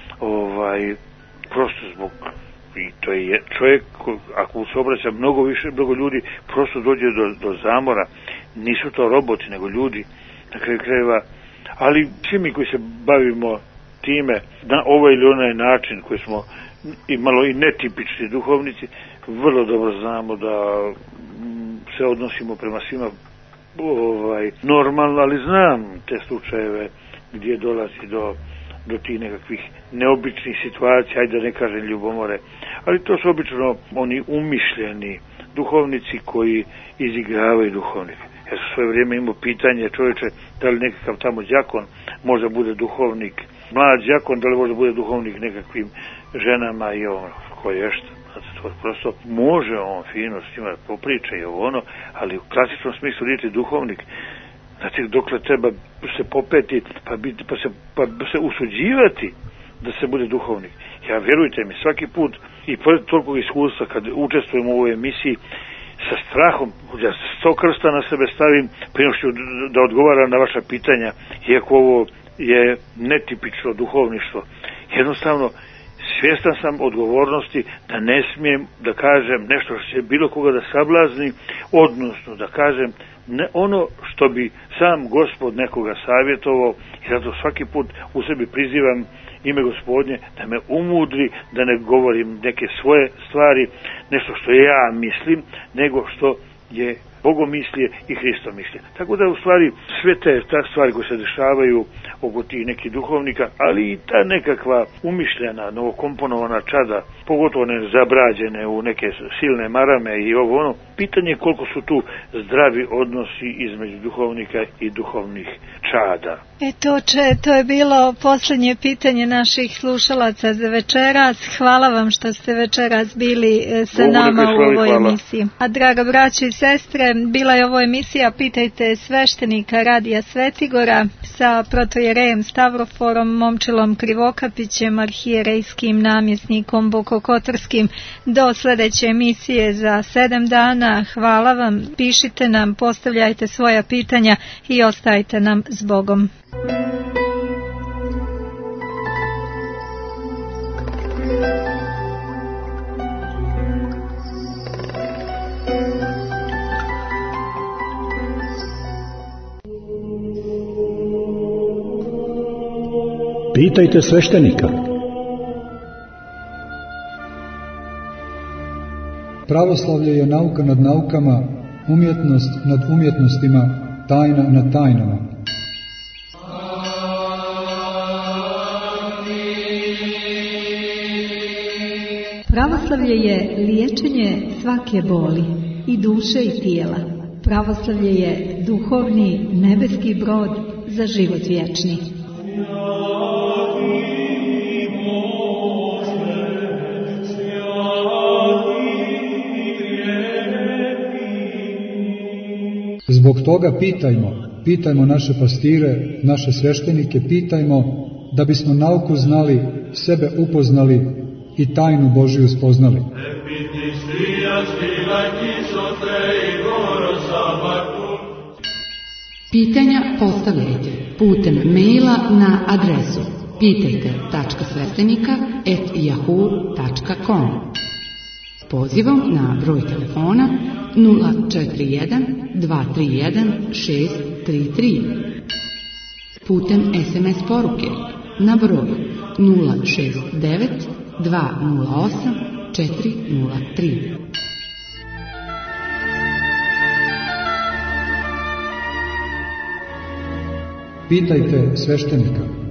Speaker 5: prosto zbog, i to je čovjek, ako mu se obraća mnogo ljudi, prosto dođe do zamora. Nisu to roboti, nego ljudi, na kraju krajeva. Ali svi mi koji se bavimo time, na ovaj ili onaj način, koji smo i malo i netipični duhovnici, vrlo dobro znamo da se odnosimo prema svima normalno, ali znam te slučajeve gdje dolazi do tih nekakvih neobičnih situacija, ajde da ne kažem ljubomore, ali to su obično oni umišljeni duhovnici koji izigravaju duhovnike. Ja sam svoje vrijeme imao pitanje, čovječe, da li nekakav tamo đakon može bude duhovnik, mlad đakon, da li može bude duhovnik nekakvim ženama i ono, koje je što. Prosto može on fino s njima popriča i ono, ali u klasičnom smislu riječi duhovnik, znači dokle treba se popeti pa se usuđivati da se bude duhovnik. Ja, vjerujte mi, svaki put i pored toliko iskustva kad učestvujem u ovoj emisiji, sa strahom, ja 100 krsta na sebe stavim prije što da odgovaram na vaša pitanja, iako ovo je netipično duhovništvo. Jednostavno, svjestan sam odgovornosti da ne smijem da kažem nešto što će bilo koga da sablazni, odnosno da kažem ono što bi sam Gospod nekoga savjetovao, i zato svaki put u sebi prizivam ime Gospodnje da me umudri, da ne govorim neke svoje stvari, nešto što ja mislim, nego što je Bogomislije i Hristomislije. Tako da u stvari sve te stvari koje se dešavaju oko tih nekih duhovnika, ali i ta nekakva umišljena, novokomponovana čada, pogotovo ne zabrađene u neke silne marame i ovo ono, pitanje je koliko su tu zdravi odnosi između duhovnika i duhovnih čada.
Speaker 3: To je bilo posljednje pitanje naših slušalaca za večeras. Hvala vam što ste večeras bili sa nama u ovoj emisiji. A draga braćo i sestre, bila je ovo emisija Pitajte sveštenika Radija Svetigora sa protojerejem Stavroforom Momčilom Krivokapićem, arhijerejskim namjesnikom Bokokotorskim. Do sljedeće emisije za 7 dana. Hvala vam, pišite nam, postavljajte svoja pitanja i ostajte nam s Bogom.
Speaker 1: Pitajte sveštenika.
Speaker 2: Pravoslavlje je nauka nad naukama, umjetnost nad umjetnostima, tajna nad tajnama.
Speaker 3: Pravoslavlje je liječenje svake boli, i duše i tijela. Pravoslavlje je duhovni nebeski brod za život vječni.
Speaker 2: Zbog toga pitajmo naše pastire, naše sveštenike, pitajmo da bismo nauku znali, sebe upoznali i tajnu Božiju spoznali.
Speaker 4: Pitanja postavljajte putem maila na adresu pitajte.sveštenika@yahoo.com. Pozivom na broj telefona 041 231 633. Putem SMS poruke na broj 069 208 403.
Speaker 2: Pitajte sveštenika.